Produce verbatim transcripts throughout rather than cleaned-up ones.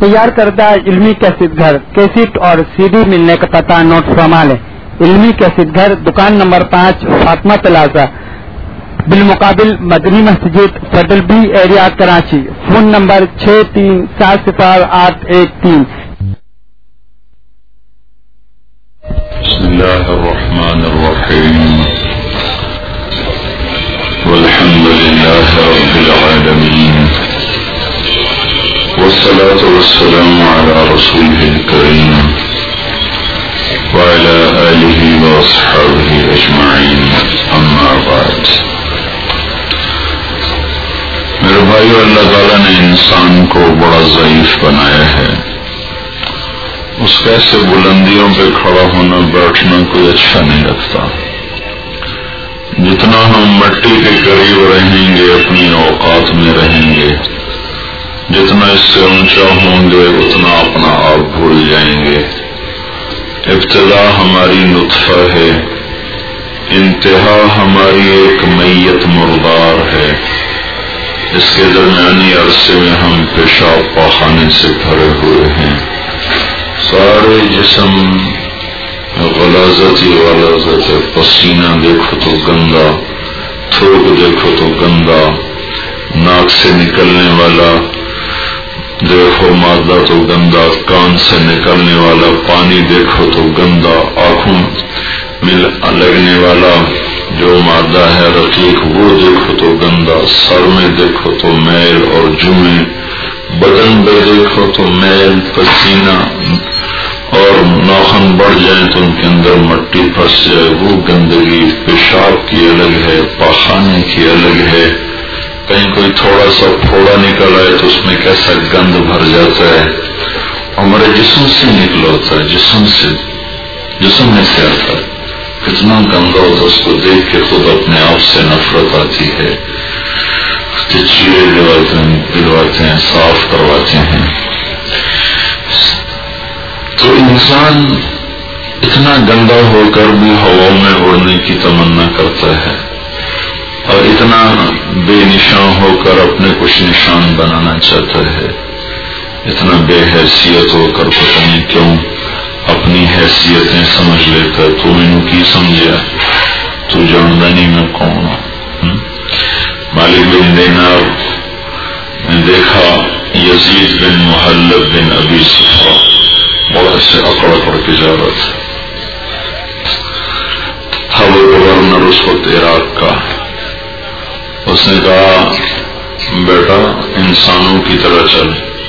تیار کردہ علمی کیسٹ گھر کیسٹ اور سی ڈی ملنے کا پتہ نوٹ فرما لیں۔ علمی کیسٹ گھر دکان نمبر پانچ فاطمہ پلازا بالمقابل Madni Masjid federal B area Karachi. Phone number چھ تین سات صفر آٹھ ایک تین۔ بسم اللہ الرحمن الرحیم والحمد للہ رب العالمین والصلاة والسلام على رسوله الكريم وعلى آله وأصحابه أجمعين أما بعد۔ میرے بھائیو، اللہ تعالیٰ نے انسان کو بڑا ضعیف بنایا ہے۔ اس کیسے بلندیوں پہ کھڑا ہونا بیٹھنا کوئی اچھا نہیں لگتا۔ جتنا ہم مٹی کے قریب رہیں گے اپنی اوقات میں رہیں گے، جتنا اس سے اونچا ہوں گے اتنا اپنا آپ بھول جائیں گے۔ ابتدا ہماری نطفہ ہے، انتہا ہماری ایک میت مردار ہے۔ اس کے درمیانی عرصے میں ہم پیشاب پاخانے سے بھرے ہوئے ہیں۔ سارے جسم غلاظت ہی غلاظت ہے۔ پسینہ دیکھو تو گندا، تھوک دیکھو تو گندا، ناک سے نکلنے والا دیکھو مادہ تو گندا، کان سے نکلنے والا پانی دیکھو تو گندا، آنکھوں میں لگنے والا جو مادہ ہے رقیق وہ دیکھو تو گندا، سر میں دیکھو تو میل اور جوئیں، بدن پہ دیکھو تو میل، پسینہ اور ناخن بڑھ جائیں تو ان کے اندر مٹی پھنس جائے، وہ گندگی پیشاب کی الگ ہے، پاخانے کی الگ ہے۔ کہیں کوئی تھوڑا سا پھوڑا نکل آئے تو اس میں کیسا گند بھر جاتا ہے۔ ہمارے جسم سے نکلا ہوتا ہے، جسم سے جسم میں سے آتا ہے، کتنا گندا ہوتا ہے، اس کو دیکھ کے خود اپنے آپ سے نفرت آتی ہے۔ چیرے دلواتے ہیں دلواتے ہیں صاف کرواتے ہیں۔ تو انسان اتنا گندا ہو کر بھی ہواؤں میں اڑنے کی تمنا کرتا ہے، اور اتنا بے نشان ہو کر اپنے کچھ نشان بنانا چاہتا ہے، اتنا بے حیثیت ہو کر پتہ نہیں کیوں اپنی حیثیتیں سمجھ لیتا ہے۔ تو میں کی سمجھا تو جانتا نہیں میں کون ہوں۔ مالک بن دینار نے دیکھا یزید بن محلب بن ابی صفا بڑا سے اکڑ اکڑ کے جا رہا تھا۔ تھا وہ گورنر اس وقت عراق کا۔ اس نے کہا بیٹا انسانوں کی طرح چل۔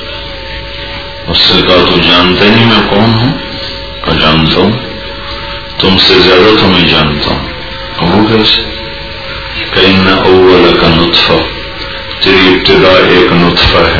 اس سے کہا تو جانتے نہیں میں کون ہوں؟ کہا جانتا ہوں، تم سے زیادہ تو میں جانتا ہوں۔ کہوں کیسے؟ کہ ان اول کا نطفہ، تیری ابتدا ایک نطفہ ہے،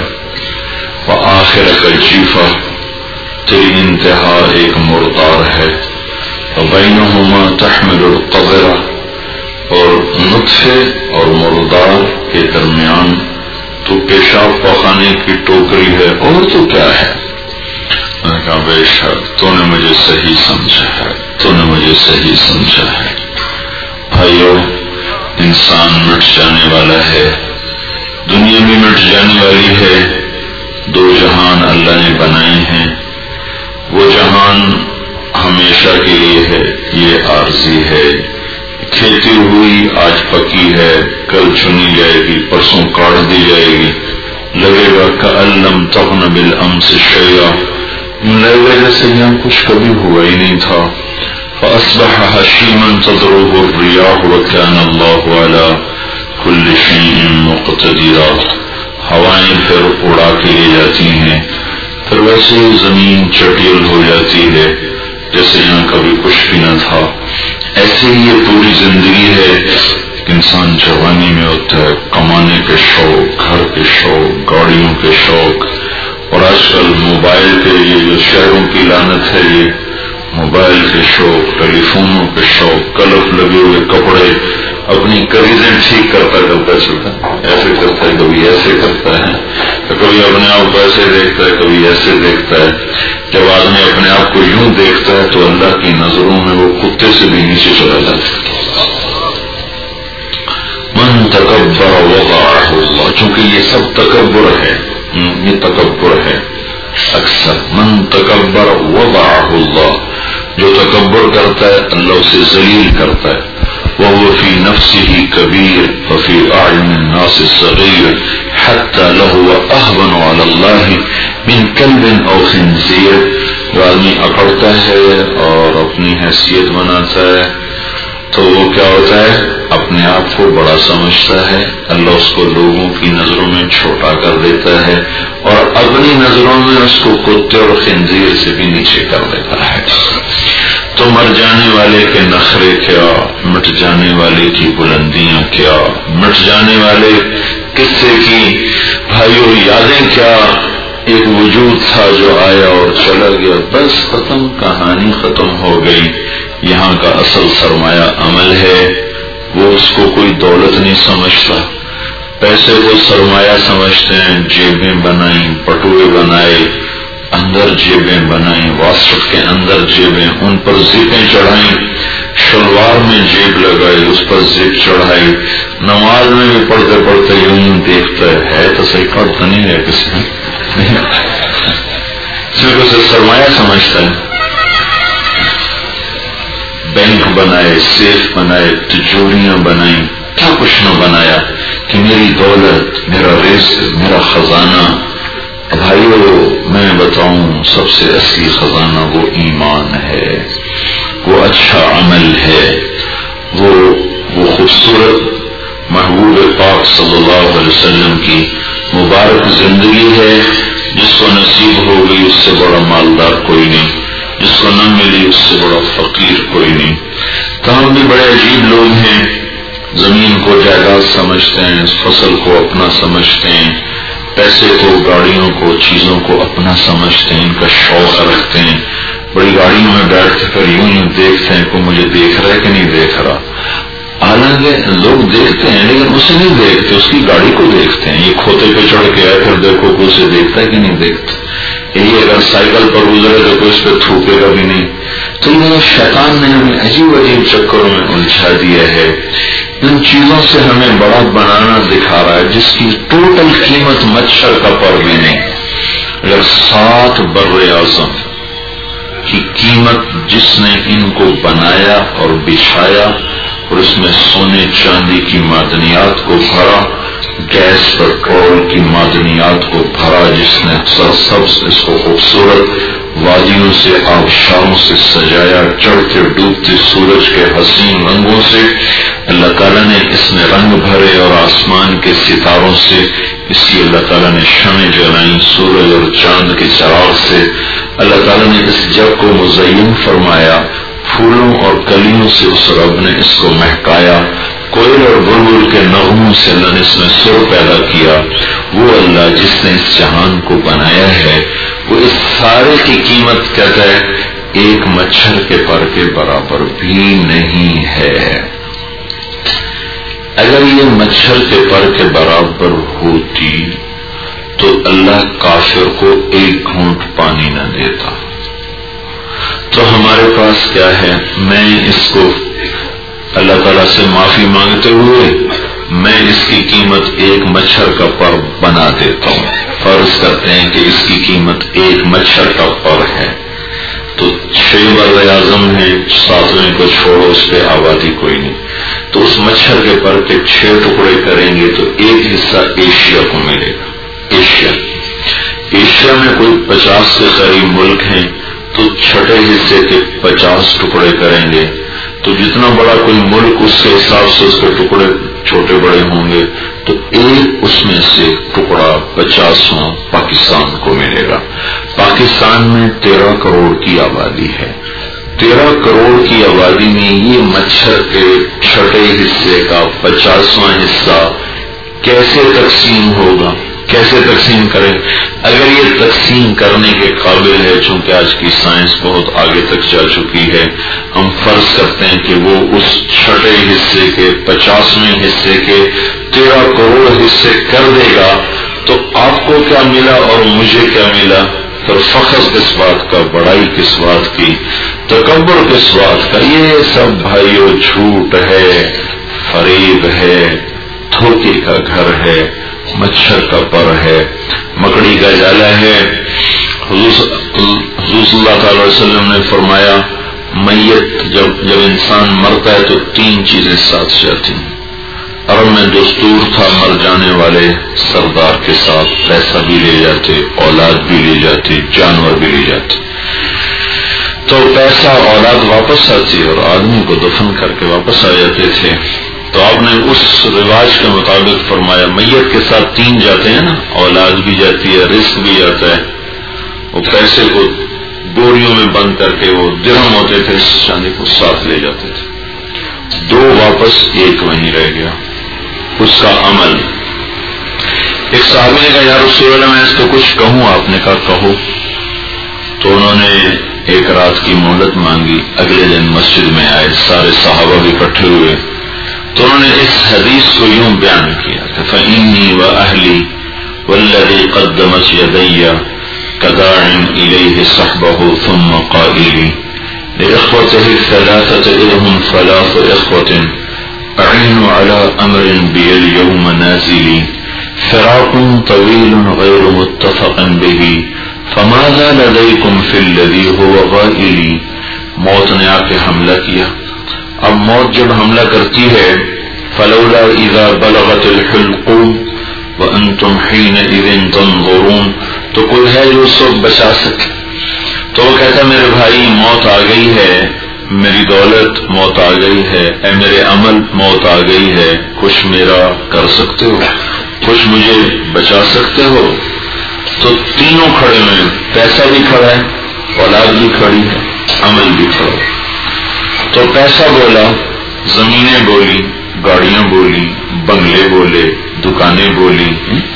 وآخر کا جیفہ، تیری انتہا ایک مردار ہے، وبینہما تحمل القذرہ، اور نطفے اور مردار کے درمیان تو پیشاب پاخانے کی ٹوکری ہے، اور تو کیا ہے؟ میں نے کہا بے شک تو نے مجھے صحیح سمجھا ہے، تو نے مجھے صحیح سمجھا ہے۔ بھائیو، انسان مٹ جانے والا ہے، دنیا بھی مٹ جانے والی ہے۔ دو جہان اللہ نے بنائے ہیں، وہ جہان ہمیشہ کے لیے ہے، یہ عارضی ہے۔ کھیتی ہوئی آج پکی ہے، کل چنی جائے گی، پرسوں کاٹ دی جائے گی، لگے گا کأن لم تغن بالامس شیئا، لگے گا جیسے یہاں کچھ کبھی ہوا ہی نہیں تھا۔ فأصبح حشیما تذروه الرياح وكان الله على كل شيء مقتدرا۔ ہوائیں پھر اڑا کے لے جاتی ہیں، پھر ویسے زمین چٹیل ہو جاتی ہے جیسے یہاں کبھی کچھ بھی نہ تھا۔ ایسے ہی یہ پوری زندگی ہے۔ انسان جوانی میں ہوتا ہے، کمانے کے شوق، گھر کے شوق، گاڑیوں کے شوق، اور آج کل موبائل کے یہ جو شہروں کی لعنت ہے، یہ موبائل کے شوق، ٹیلی فونوں کے شوق، کلف لگے ہوئے کپڑے، اپنی کریزیں ٹھیک کرتا کرتا چلتا ہے، ایسے کرتا ہے کبھی ایسے کرتا ہے، کبھی اپنے آپ کو ایسے دیکھتا ہے کبھی ایسے دیکھتا ہے۔ جب آدمی اپنے آپ کو یوں دیکھتا ہے تو اللہ کی نظروں میں وہ کتے سے بھی نیچے چلا جاتا ہے۔ من تکبر وضعہ اللہ، چونکہ یہ سب تکبر ہے، یہ تکبر ہے۔ اکثر. من تکبر وضعہ اللہ، جو تکبر کرتا ہے اللہ اسے ذلیل کرتا ہے. وهو في نفسه كبير وفي أعين الناس صغير حتى لهو أهون على الله من كلب أو خنزير. جو آدمی اکڑتا ہے اور اپنی حیثیت بناتا ہے تو وہ کیا ہوتا ہے، اپنے آپ کو بڑا سمجھتا ہے، اللہ اس کو لوگوں کی نظروں میں چھوٹا کر دیتا ہے اور اپنی نظروں میں اس کو کتے اور خنزیر سے بھی نیچے کر دیتا ہے. تو مر جانے والے کے نخرے کیا، مٹ جانے والے کی بلندیاں کیا، مٹ جانے والے قصے کی بھائیو یادیں کیا. ایک وجود تھا جو آیا اور چلا گیا، بس ختم، کہانی ختم ہو گئی. یہاں کا اصل سرمایہ عمل ہے، وہ اس کو کوئی دولت نہیں سمجھتا. پیسے کو سرمایہ سمجھتے ہیں. جیبیں بنائیں، پٹوے بنائے، اندر جیبیں بنائیں، واسٹ کے اندر جیبیں، ان پر زیپیں چڑھائیں، شلوار میں جیب لگائی، اس پر زیپ چڑھائی. نماز میں بھی پڑھتے پڑھتے یوں یوں دیکھتا ہے تو صحیح پڑھتا نہیں ہے کسی نے، صرف اسے سرمایہ سمجھتا ہے. بینک بنائے، سیف بنائے، تجوریاں بنائیں، کیا کچھ نہ بنایا کہ میری دولت، میرا رزق، میرا خزانہ. بھائیو میں بتاؤں سب سے اصلی خزانہ وہ ایمان ہے، وہ اچھا عمل ہے، وہ وہ خوبصورت محبوب پاک صلی اللہ علیہ وسلم کی مبارک زندگی ہے. جس کو نصیب ہو گئی اس سے بڑا مالدار کوئی نہیں، جس کو نہ ملی اس سے بڑا فقیر کوئی نہیں. تو ہم بھی بڑے عجیب لوگ ہیں، زمین کو جائیداد سمجھتے ہیں، فصل کو اپنا سمجھتے ہیں، پیسے کو، گاڑیوں کو، چیزوں کو اپنا سمجھتے ہیں، ان کا شوق رکھتے ہیں. بڑی گاڑیوں میں بیٹھ کر یوں یوں دیکھتے ہیں کہ مجھے دیکھ رہا ہے کہ نہیں دیکھ رہا. حالانکہ لوگ دیکھتے ہیں لیکن اسے نہیں دیکھتے، اس کی گاڑی کو دیکھتے ہیں. یہ کھوتے پہ چڑھ کے آئے پھر دیکھو کہ اسے دیکھتا ہے کہ نہیں دیکھتا. یہی اگر سائیکل پر گزرے تو کوئی اس پہ تھوکے گا بھی نہیں. تو یہ شیطان نے ہمیں عجیب عجیب چکروں میں الجھا دیا ہے. ان چیزوں سے ہمیں بڑا بنانا دکھا رہا ہے جس کی ٹوٹل قیمت مچھر کا پر بھی نہیں. اگر سات بر اعظم کی قیمت جس نے ان کو بنایا اور بچھایا اور اس میں سونے چاندی کی معدنیات کو بھرا، گیس پیٹرول کی معدنیات کو بھرا، جس نے سرسبز اس کو خوبصورت وادیوں سے، آبشاروں سے سجایا، چڑھتے ڈوبتے سورج کے حسین رنگوں سے اللہ تعالیٰ نے اس میں رنگ بھرے اور آسمان کے ستاروں سے اس کی اللہ تعالیٰ نے شمع جلائیں، سورج اور چاند کے چراغ سے اللہ تعالیٰ نے اس جگ کو مزین فرمایا، پھولوں اور کلیوں سے اس رب نے اس کو مہکایا، کوئل اور بلبل کے نغموں سے اللہ نے اس میں سر پیدا کیا. وہ اللہ جس نے اس جہان کو بنایا ہے وہ اس سارے کی قیمت کہتا ہے ایک مچھر کے پر کے برابر بھی نہیں ہے. اگر یہ مچھر کے پر کے برابر ہوتی تو اللہ کافر کو ایک گھونٹ پانی نہ دیتا. تو ہمارے پاس کیا ہے، میں اس کو اللہ تعالیٰ سے معافی مانگتے ہوئے میں اس کی قیمت ایک مچھر کا پر بنا دیتا ہوں. فرض کرتے ہیں کہ اس کی قیمت ایک مچھر کا پر ہے تو چھ بر اعظم ہے، ساتویں کو چھوڑو، اس پہ آبادی کوئی نہیں. تو اس مچھر کے پر کے چھ ٹکڑے کریں گے تو ایک حصہ ایشیا کو ملے گا. ایشیا ایشیا میں کوئی پچاس کے قریب ملک ہیں تو چھٹے حصے کے پچاس ٹکڑے کریں گے تو جتنا بڑا کوئی ملک اس کے حساب سے اس کے ٹکڑے چھوٹے بڑے ہوں گے تو ایک اس میں سے ٹکڑا پچاسواں پاکستان کو ملے گا. پاکستان میں تیرہ کروڑ کی آبادی ہے. تیرہ کروڑ کی آبادی میں یہ مچھر کے چھٹے حصے کا پچاسواں حصہ کیسے تقسیم ہوگا، کیسے تقسیم کریں؟ اگر یہ تقسیم کرنے کے قابل ہے، چونکہ آج کی سائنس بہت آگے تک جا چکی ہے، ہم فرض کرتے ہیں کہ وہ اس چھٹے حصے کے پچاسویں حصے کے تیرہ کروڑ حصے کر دے گا تو آپ کو کیا ملا اور مجھے کیا ملا؟ پھر فخر کس بات کا، بڑائی کس بات کی، تکبر کس بات کا؟ یہ سب بھائیو جھوٹ ہے، فریب ہے، دھوکے کا گھر ہے، مچھر کا پر ہے، مکڑی کا جالا ہے۔ حضور صلی اللہ تعالی وسلم نے فرمایا میت جب جب انسان مرتا ہے تو تین چیزیں ساتھ جاتی ہیں۔ عرب میں دستور تھا مر جانے والے سردار کے ساتھ پیسہ بھی لے جاتے، اولاد بھی لے جاتے، جانور بھی لے جاتے۔ تو پیسہ اولاد واپس آتی اور آدمی کو دفن کر کے واپس آ جاتے تھے۔ تو آپ نے اس رواج کے مطابق فرمایا میت کے ساتھ تین جاتے ہیں نا، اولاد بھی جاتی ہے، رزق بھی جاتا ہے۔ وہ پیسے کو ڈوریوں میں بند کر کے وہ درہم ہوتے تھے چاندی کو ساتھ لے جاتے تھے، دو واپس ایک وہیں رہ گیا، اس کا عمل۔ ایک صحابی نے کہا یا رسول اللہ میں اس کو کچھ کہوں، آپ نے کہا کہو۔ تو انہوں نے ایک رات کی مہلت مانگی، اگلے دن مسجد میں آئے، سارے صحابہ بھی اکٹھے ہوئے، تو انہوں نے اس حدیث کو یوں بیان کیا کہ فإنی وأہلی والذی قدمت یدی کداع الیہ صحبہ ثم قائلی لإخوته الثلاثة إذ هم ثلاث إخوة أعين على أمر بي اليوم نازلي فراق طويل غير متفق به فماذا لديكم في الذي هو غائلي۔ موت نے آ کے حملہ کیا، اب موت جب حملہ کرتی ہے فلولا اذا بلغت الحلقوم وانتم حينئذ تنظرون، تو کوئی ہے جو اس وقت بچا سکے؟ تو وہ کہتا میرے بھائی موت آ گئی ہے، میری دولت موت آ گئی ہے، اے میرے عمل موت آ گئی ہے، کچھ میرا کر سکتے ہو، کچھ مجھے بچا سکتے ہو؟ تو تینوں کھڑے ہوئے، پیسہ بھی کھڑا ہے، اولاد بھی کھڑی ہے، عمل بھی کھڑا۔ تو پیسہ بولا، زمینیں بولی، گاڑیاں بولی، بنگلے بولے، دکانیں بولی،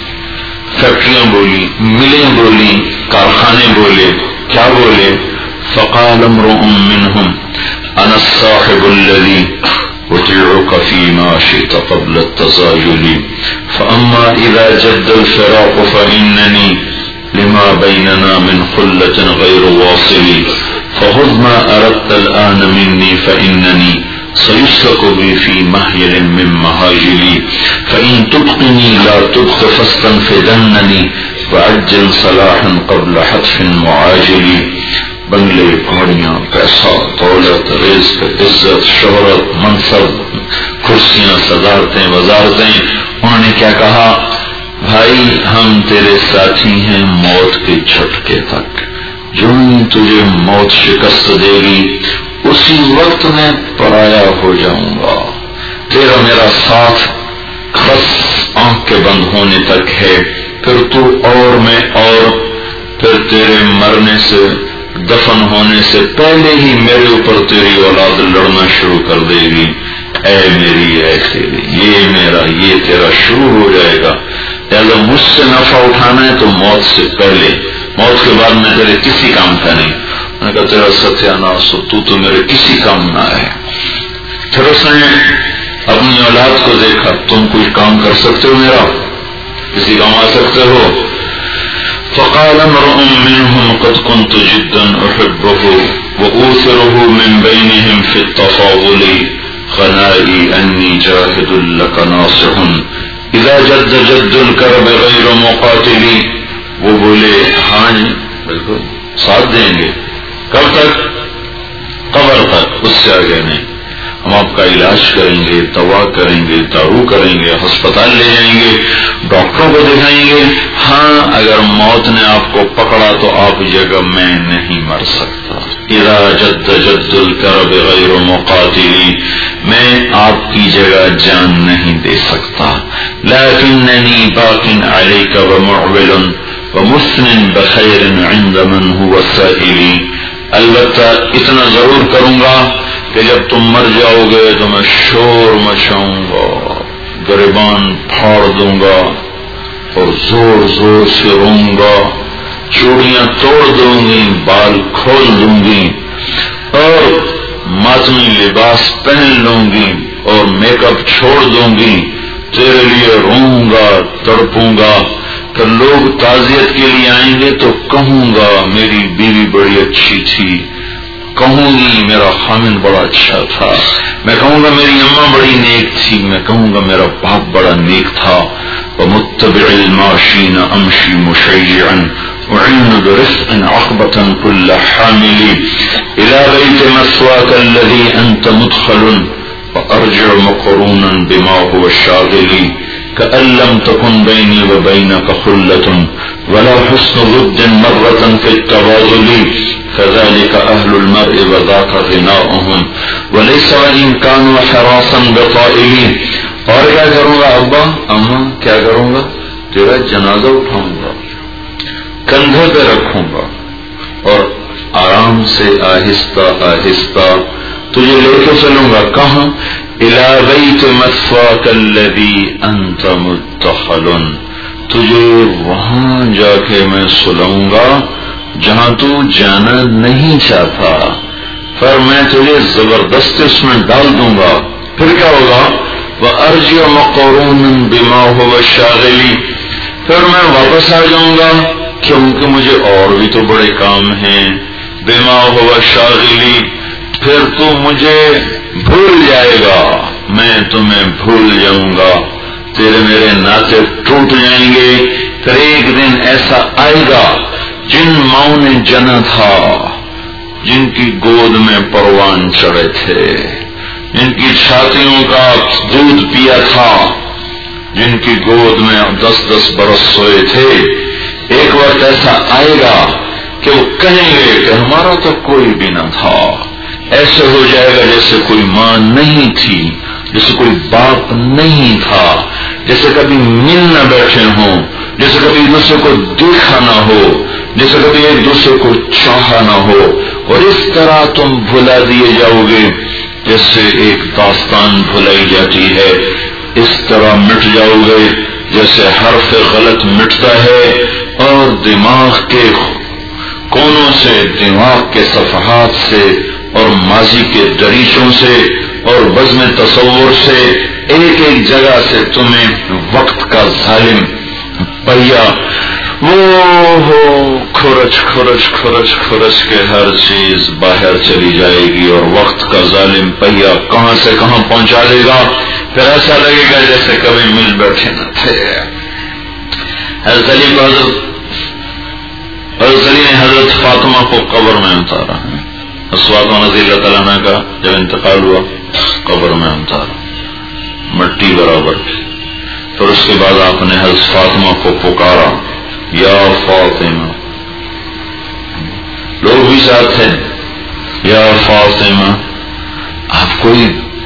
فیکٹریاں بولی، ملیں بولی، کارخانے بولے، کیا بولے؟ فقال امرؤ منهم انا الصاحب الذي اطيعك فيما شئت قبل التزايل فاما اذا جد الفراق فانني لما بيننا من خلة غير واصل فخذ ما اردت الان مني فانني سيسلك بي في مهيل من مهاجلي فان تبقني لا تبق فاستنفذنني وعجل صلاحا قبل حتف معاجل۔ بنگلے، گاڑیاں، پیسہ، دولت، رزق، عزت، شہرت، منصب، کرسیاں، صدارتیں، وزارتیں، انہوں نے کیا کہا؟ بھائی ہم تیرے ساتھی ہیں موت کے جھٹکے تک، جو ہی تجھے موت شکست دے گی اسی وقت میں پرایا ہو جاؤں گا، تیرا میرا ساتھ بس آنکھ کے بند ہونے تک ہے، پھر تو اور میں اور، پھر تیرے مرنے سے دفن ہونے سے پہلے ہی میرے اوپر تیری اولاد لڑنا شروع کر دے گی، اے میری اے تیری، یہ میرا یہ تیرا شروع ہو جائے گا، لہذا مجھ سے نفع اٹھانا ہے تو موت سے پہلے، موت کے بعد میں تیرے کسی کام کا نہیں۔ میں نے کہا تیرا ستیاناس ہو، تو تو میرے کسی کام نہ ہے۔ پھر اس نے اپنی اولاد کو دیکھا، تم کچھ کام کر سکتے ہو میرا، کسی کام آ سکتے ہو؟ فقال امرؤ منهم قد كنت جدا احبه واؤثره من بينهم في التفاضل خنائي اني جاهد لك ناصح اذا جد جد الكرب غير مقاتل۔ وہ بولے ہاں جی بالکل ساتھ دیں گے، کب تک؟ قبر تک، اس سے آگے نہیں۔ ہم آپ کا علاج کریں گے، دوا کریں گے، دارو کریں گے، ہسپتال لے جائیں گے، ڈاکٹروں کو دکھائیں گے، ہاں اگر موت نے آپ کو پکڑا تو آپ جگہ میں نہیں مر سکتا۔ اذا جد جد الکرب غیر مقاتلی، میں آپ کی جگہ جان نہیں دے سکتا۔ لیکننی باق علیک ومعول ومثن بخیر عند من هو سائلی، البتہ اتنا ضرور کروں گا کہ جب تم مر جاؤ گے تو میں شور مچاؤں گا، گریبان پھاڑ دوں گا اور زور زور سے روں گا، چوڑیاں توڑ دوں گی، بال کھول دوں گی اور ماتمی لباس پہن لوں گی اور میک اپ چھوڑ دوں گی، تیرے لیے روں گا، تڑپوں گا۔ تو لوگ تعزیت کے لیے آئیں گے تو کہوں گا میری بیوی بڑی اچھی تھی، کہوں گی میرا خامن بڑا اچھا تھا، میں کہوں گا میری اماں بڑی نیک تھی، میں کہوں گا میرا باپ بڑا نیک تھا. ومتبع الماشین امشی مشیعا وعن برفق عقبة كل حامل الى بيت مسواك الذي انت مدخل وارجع مقرونا بما هو الشاغل كأن لم تكن بيني وبينك خلة ولا حسن ود مرة في التباذل كذلك أهل المرء وذاك غناؤهم وليس وإن كانوا حراسا بطائلين. اور کیا کروں گا ابا اماں، کیا کروں گا؟ تیرا جنازہ اٹھاؤں گا، کندھے پہ رکھوں گا اور آرام سے آہستہ آہستہ تجھے لے کے چلوں گا. کہاں؟ الی بیت مثواک الذی انت مدخل، تجھے وہاں جا کے میں سلاؤں گا جہاں تو جانا نہیں چاہتا، پر میں تجھے زبردست اس میں ڈال دوں گا. پھر کیا ہوگا؟ وَأَرْجِعُ مَقْرُونًا بِمَا هُوَ الشَّاغِلِ، پھر میں واپس آ جاؤں گا کیونکہ مجھے اور بھی تو بڑے کام ہیں. بِمَا هُوَ الشَّاغِلِ، پھر تو مجھے بھول جائے گا، میں تمہیں بھول جاؤں گا، تیرے میرے ناطے ٹوٹ جائیں گے. پھر ایک دن ایسا آئے گا جن ماؤں نے جنا تھا، جن کی گود میں پروان چڑھے تھے، جن کی چھاتیوں کا دودھ پیا تھا، جن کی گود میں دس دس برس سوئے تھے، ایک وقت ایسا آئے گا کہ وہ کہیں گے کہ ہمارا تو کوئی بھی نہ تھا. ایسے ہو جائے گا جیسے کوئی ماں نہیں تھی، جیسے کوئی باپ نہیں تھا، جیسے کبھی مل نہ بیٹھے ہوں، جیسے کبھی ایک دوسرے کو دیکھا نہ ہو، جیسے کبھی ایک دوسرے کو چاہا نہ ہو. اور اس طرح تم بھلا دیے جاؤ گے جیسے ایک داستان بھلائی جاتی ہے، اس طرح مٹ جاؤ گے جیسے حرف غلط مٹتا ہے اور دماغ کے کونوں سے، دماغ کے صفحات سے اور ماضی کے دریچوں سے اور بزم تصور سے ایک ایک جگہ سے تمہیں وقت کا ظالم پہیا وہ ہو کھرچ کھرچ کھرچ کھرچ کے ہر چیز باہر چلی جائے گی اور وقت کا ظالم پہیا کہاں سے کہاں پہنچا دے گا. پھر ایسا لگے گا جیسے کبھی مل بیٹھے نہ تھے. حضرت علی کو حضرت حضرت علی نے حضرت فاطمہ کو قبر میں اتارا. فاطمہ رضی اللہ تعالیٰ عنہ کا جب انتقال ہوا قبر میں اتارا مٹی برابر. پھر اس کے بعد آپ نے حضرت فاطمہ کو پکارا، یا فاطمہ. لوگ بھی ساتھ تھے، یا فاطمہ. آپ کوئی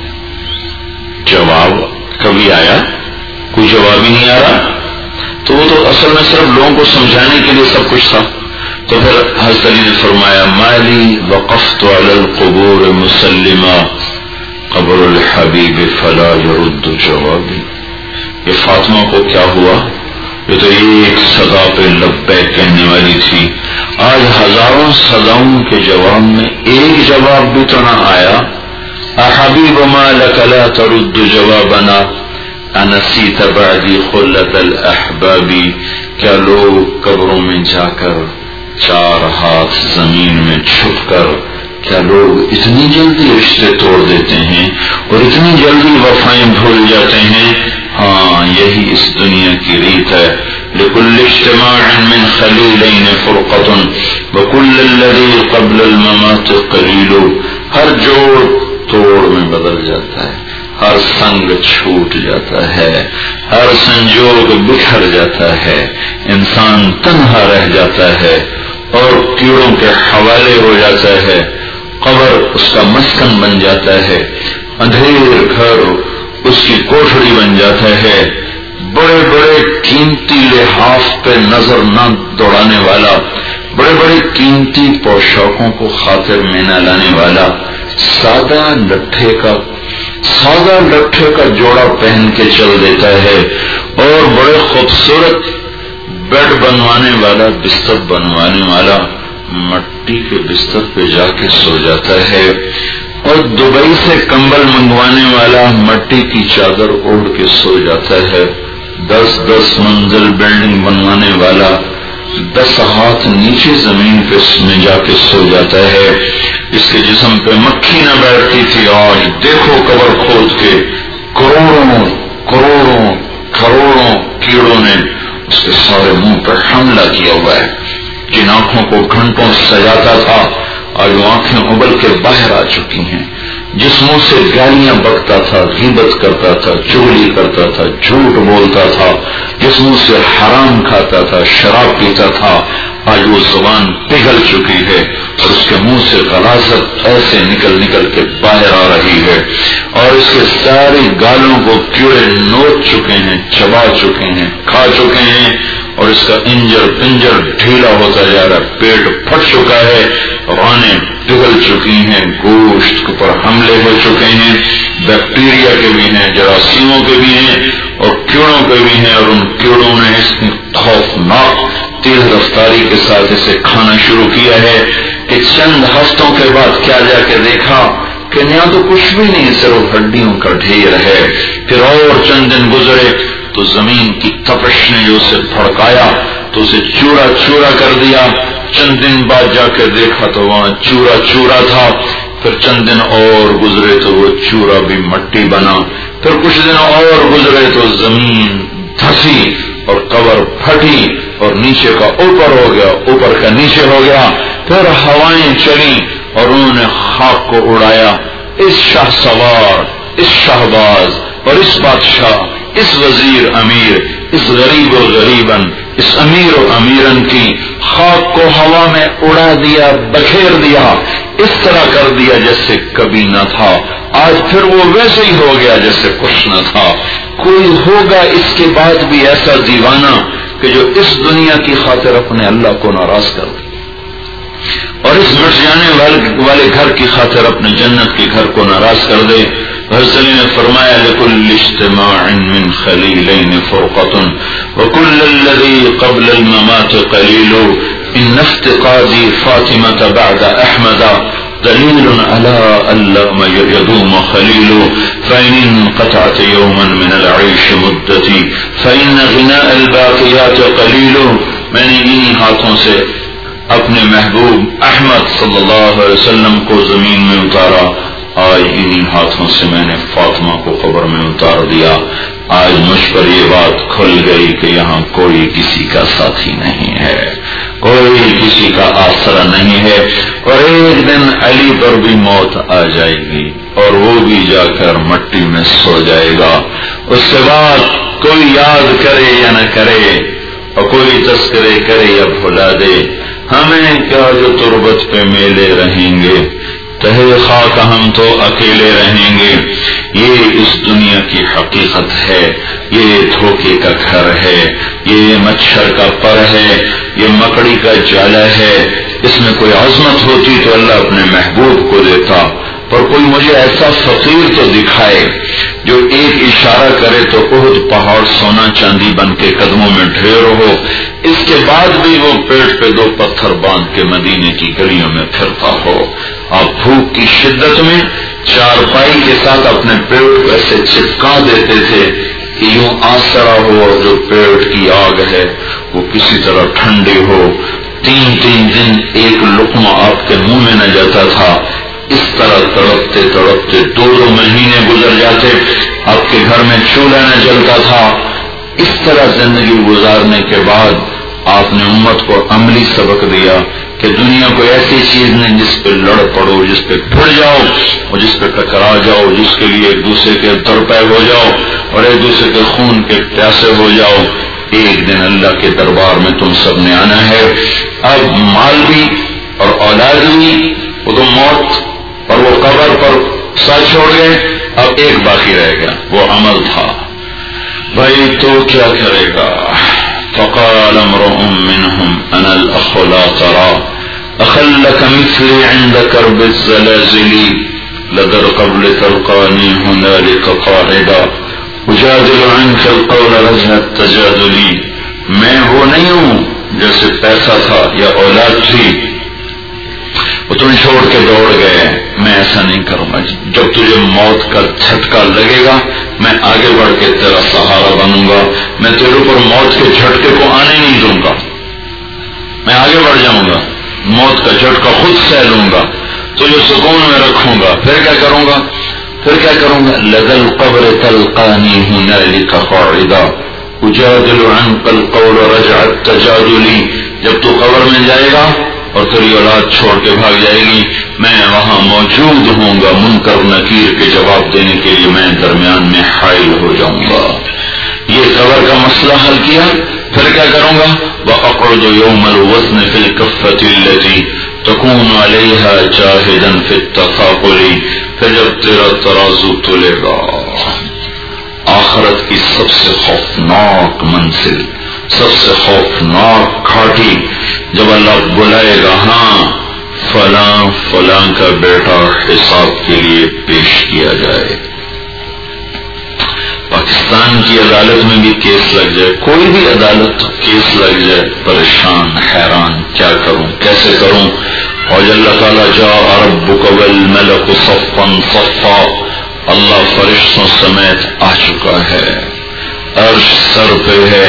جواب کبھی آیا؟ کوئی جواب ہی نہیں آ رہا. تو وہ تو اصل میں صرف لوگوں کو سمجھانے کے لیے سب کچھ تھا. تو پھر حضرت علی نے فرمایا، مالی وقفت علی القبور مسلمہ قبر الحبیب فلا يرد جوابی. یہ فاطمہ کو کیا ہوا؟ یہ تو ایک صدا پہ لبیک کہنے والی تھی، آج ہزاروں صداؤں کے جواب میں ایک جواب بھی تو نہ آیا. احبیب ما لک لا ترد جوابنا انسیت بعدی خلت الاحبابی. کیا لوگ قبروں میں جا کر چار ہاتھ زمین میں چھپ کر کیا لوگ اتنی جلدی رشتے توڑ دیتے ہیں اور اتنی جلدی وفائیں بھول جاتے ہیں؟ ہاں یہی اس دنیا کی ریت ہے. لکل اجتماع من خلیلین فرقۃ وکل الذی قبل الممات قلیل. ہر جوڑ توڑ میں بدل جاتا ہے، ہر سنگ چھوٹ جاتا ہے، ہر سنجوگ بکھر جاتا ہے، انسان تنہا رہ جاتا ہے اور کیڑوں کے حوالے ہو جاتا ہے. قبر اس کا مسکن بن جاتا ہے، اندھیر گھر اس کی کوٹھڑی بن جاتا ہے. بڑے بڑے قیمتی لحاف پہ نظر نہ دوڑانے والا، بڑے بڑے قیمتی پوشاکوں کو خاطر میں نہ لانے والا، سادہ لٹھے کا سادہ لٹھے کا جوڑا پہن کے چل دیتا ہے اور بڑے خوبصورت بیڈ بنوانے والا، بستر بنوانے والا مٹی کے بستر پہ جا کے سو جاتا ہے اور دبئی سے کمبل منگوانے والا مٹی کی چادر اوڑھ کے سو جاتا ہے. دس دس منزل بلڈنگ بنوانے والا دس ہاتھ نیچے زمین پہ میں جا کے سو جاتا ہے. اس کے جسم پہ مکھی نہ بیٹھتی تھی. آج دیکھو قبر کھود کے کروڑوں کروڑوں کروڑوں کیڑوں نے اس کے سارے منہ پر حملہ کیا ہوا ہے. جن آنکھوں کو گھنٹوں سجاتا تھا آج وہ آنکھیں ابل کے باہر آ چکی ہیں. جس منہ سے گالیاں بکتا تھا، غیبت کرتا تھا، چغلی کرتا تھا، جھوٹ بولتا تھا، جس منہ سے حرام کھاتا تھا، شراب پیتا تھا، آج وہ زبان پگھل چکی ہے اور اس کے منہ سے غلاظت ایسے نکل نکل کے باہر آ رہی ہے. اور اس کے ساری گالوں کو کیڑے نوچ چکے ہیں، چبا چکے ہیں، کھا چکے ہیں اور اس کا انجر پنجر ڈھیلا ہوتا جا رہا ہے. پیٹ پھٹ چکا ہے، رانیں پگھل چکی ہیں، گوشت پر حملے ہو چکے ہیں، بیکٹیریا کے بھی ہیں، جراثیموں کے بھی ہیں اور کیڑوں کے بھی ہیں. اور ان کیڑوں نے اس خوفناک تیز رفتاری کے ساتھ اسے کھانا شروع کیا ہے کہ چند ہفتوں کے بعد کیا جا کے دیکھا کہ یہاں تو کچھ بھی نہیں، صرف ہڈیوں کا ڈھیر ہے. پھر اور چند دن گزرے تو زمین کی تپش نے جو اسے بھڑکایا تو اسے چورا چورا کر دیا. چند دن بعد جا کے دیکھا تو وہاں چورا چورا تھا. پھر چند دن اور گزرے تو وہ چورا بھی مٹی بنا. پھر کچھ دن اور گزرے تو زمین دھسی اور قبر پھٹی اور نیچے کا اوپر ہو گیا، اوپر کا نیچے ہو گیا. پھر ہوائیں چلی اور انہوں نے خاک کو اڑایا. اس شاہ سوار، اس شہباز اور اس بادشاہ، اس وزیر امیر، اس غریب و غریبن، اس امیر و امیرن کی خاک کو ہوا میں اڑا دیا، بکھیر دیا، اس طرح کر دیا جیسے کبھی نہ تھا. آج پھر وہ ویسے ہی ہو گیا جیسے کچھ نہ تھا. کوئی ہوگا اس کے بعد بھی ایسا دیوانہ کہ جو اس دنیا کی خاطر اپنے اللہ کو ناراض کر دے اور اس مٹ جانے والے گھر کی خاطر اپنے جنت کے گھر کو ناراض کر دے. حضرت نے فرمایا لکل اجتماع من خلیلین فرقۃ وکل الذی قبل الممات قلیل ان افتقادی فاطمة بعد احمد دلیل علی الا یدوم خلیل فإن انقطعت یوما من العیش مدتی فإن غناء الباقیات قلیل. میں نے انہی ہاتھوں سے اپنے محبوب احمد صلی اللہ علیہ وسلم کو زمین میں اتارا. آج انہی ہاتھوں سے میں نے فاطمہ کو قبر میں اتار دیا. آج مجھ پر یہ بات کھل گئی کہ یہاں کوئی کسی کا ساتھی نہیں ہے، کوئی کسی کا آسرا نہیں ہے. اور ایک دن علی پر بھی موت آ جائے گی اور وہ بھی جا کر مٹی میں سو جائے گا. اس کے بعد کوئی یاد کرے یا نہ کرے اور کوئی تذکرے کرے یا بھلا دے، ہمیں کیا جو تربت پہ میلے رہیں گے، تہے خاک ہم تو اکیلے رہیں گے. یہ اس دنیا کی حقیقت ہے، یہ دھوکے کا گھر ہے، یہ مچھر کا پر ہے، یہ مکڑی کا جالا ہے. اس میں کوئی عظمت ہوتی تو اللہ اپنے محبوب کو دیتا. پر کوئی مجھے ایسا فقیر تو دکھائے جو ایک اشارہ کرے تو احد پہاڑ سونا چاندی بن کے قدموں میں ڈھیر ہو، اس کے بعد بھی وہ پیٹ پہ دو پتھر باندھ کے مدینے کی گلیوں میں پھرتا ہو. آپ بھوک کی شدت میں چارپائی کے ساتھ اپنے پیٹ کو ایسے چپکا دیتے تھے کہ یوں آسرا ہو اور جو پیٹ کی آگ ہے وہ کسی طرح ٹھنڈی ہو. تین تین دن ایک لقمہ آپ کے منہ میں نہ جاتا تھا. اس طرح تڑپتے تڑپتے دو دو مہینے گزر جاتے، آپ کے گھر میں چولہا نہ جلتا تھا. اس طرح زندگی گزارنے کے بعد آپ نے امت کو عملی سبق دیا کہ دنیا کو ایسی چیز نہیں جس پہ لڑ پڑو، جس پہ پھڑ جاؤ اور جس پہ ٹکرا جاؤ، جس کے لیے ایک دوسرے کے درپے ہو جاؤ اور ایک دوسرے کے خون کے پیاسے ہو جاؤ. ایک دن اللہ کے دربار میں تم سب نے آنا ہے. اب مال بھی اور اولاد بھی وہ تو موت اور وہ قبر پر ساتھ چھوڑ گئے. اب ایک باقی رہ گیا، وہ عمل تھا. بھائی تو کیا کرے گا؟ فقال امرؤ منهم انا الاخ لا ترى اخلك مثلي عند كرب الزلازل لدر قبل تلقاني هنالك قاعدا اجادل عنك القول رجع التجادل. میں وہ نہیں ہوں جیسے پیسہ تھا یا اولاد تھی وہ تم چھوڑ کے دوڑ گئے. میں ایسا نہیں کروں گا. جب تجھے موت کا جھٹکا لگے گا میں آگے بڑھ کے تیرا سہارا بنوں گا. میں تیرے اوپر موت کے جھٹکے کو آنے نہیں دوں گا. میں آگے بڑھ جاؤں گا، موت کا جھٹکا خود سہ لوں گا، تجھے سکون میں رکھوں گا، پھر کیا کروں گا پھر کیا کروں گا لدى القبر تلقاني هنالك قاعدا اجادل عنك القول رجع التجادل. جب تو قبر میں جائے گا اور تیری اولاد چھوڑ کے بھاگ جائے گی، میں وہاں موجود ہوں گا، منکر نکیر کے جواب دینے کے لیے میں درمیان میں حائل ہو جاؤں گا. یہ قبر کا مسئلہ حل کیا، پھر کیا کروں گا وَأَقْعُدُ يَوْمَ الْوَزْنِ فِي الْكَفَّةِ الَّتِي تَكُونُ عَلَيْهَا جَاهِدًا فِي التَّفَاقُلِ. پھر جب تیرا ترازو تلے گا، آخرت کی سب سے خوفناک منزل، سب سے خوفناک گھاٹی، جب اللہ بلائے گا ہاں فلاں فلاں کا بیٹا حساب کے لیے پیش کیا جائے. پاکستان کی عدالت میں بھی کیس لگ جائے، کوئی بھی عدالت کیس لگ جائے، پریشان حیران کیا کروں کیسے کروں. اور اللہ تعالیٰ جاء ربک والملک صفا صفا، اللہ فرشتوں سمیت آ چکا ہے، عرش سر پہ ہے،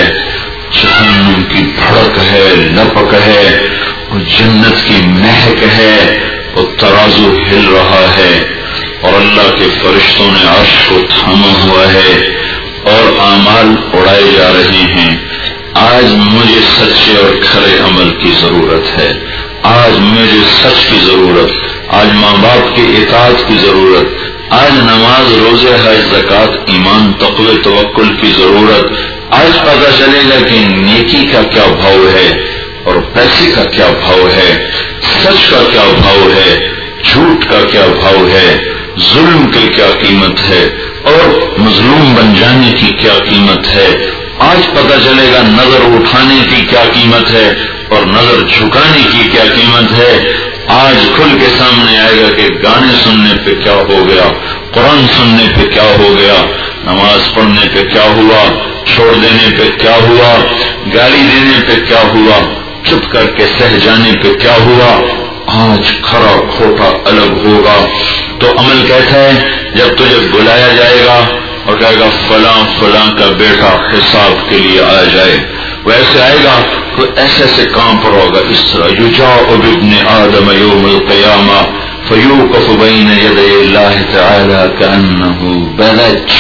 جہنم کی بھڑک ہے، لپک ہے، اور جنت کی مہک ہے، اور ترازو ہل رہا ہے، اور اللہ کے فرشتوں نے عرش کو تھاما ہوا ہے، اور اعمال اڑائے جا رہے ہیں. آج مجھے سچے اور کھرے عمل کی ضرورت ہے، آج مجھے سچ کی ضرورت، آج ماں باپ کی اطاعت کی ضرورت، آج نماز روزے حج زکوٰۃ ایمان تقوی توکل کی ضرورت. آج پتہ چلے گا کہ نیکی کا کیا بھاؤ ہے اور پیسے کا کیا بھاؤ ہے، سچ کا کیا بھاؤ ہے، جھوٹ کا کیا بھاؤ ہے، ظلم کی کیا قیمت ہے اور مظلوم بن جانے کی کیا قیمت ہے. آج پتہ چلے گا نظر اٹھانے کی کیا قیمت ہے اور نظر جھکانے کی کیا قیمت ہے. آج کھل کے سامنے آئے گا کہ گانے سننے پہ کیا ہو گیا، قرآن سننے پہ کیا ہو گیا، نماز پڑھنے پہ کیا ہوا، چھوڑ دینے پہ کیا ہوا، گالی دینے پہ کیا ہوا، چپ کر کے سہ جانے پہ کیا ہوا. آج کھرا کھوٹا الگ ہوگا. تو عمل کہتا ہے جب تجھے بلایا جائے گا اور کہے گا فلاں فلاں کا بیٹا حساب کے لیے آ جائے، ویسے آئے گا تو ایسے ایسے کام پر ہوگا اس طرح یجاء بابن آدم یوم القیامہ فیوقف بین یدی اللہ تعالی کأنہ بلج.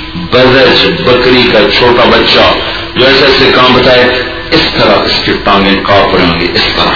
بلج بکری کا چھوٹا بچہ جو ایسے ایسے کام بتائے، اس طرح اس کی ٹانگیں کاپ رہیں گی اس طرح،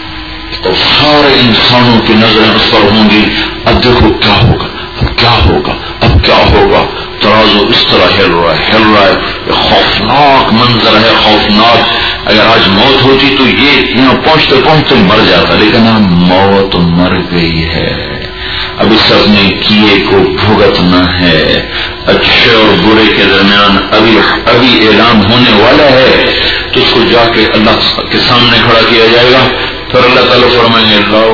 تو سارے انسانوں کی نظریں اس پر ہوں گی. اب دیکھو کیا ہوگا، اب کیا ہوگا، اب کیا ہوگا. ترازو اس طرح ہل رہا ہے ہل رہا ہے. یہ خوفناک منظر ہے، خوفناک. اگر آج موت ہوتی تو یہ یہاں پہنچتے پہنچتے مر جاتا، لیکن اب موت مر گئی ہے. اب اس اپنے کیے کو بھگتنا ہے. اچھے اور برے کے درمیان ابھی ابھی اعلان ہونے والا ہے، تو اس کو جا کے اللہ کے سامنے کھڑا کیا جائے گا. پھر اللہ تعالیٰ فرمائیں گے لاؤ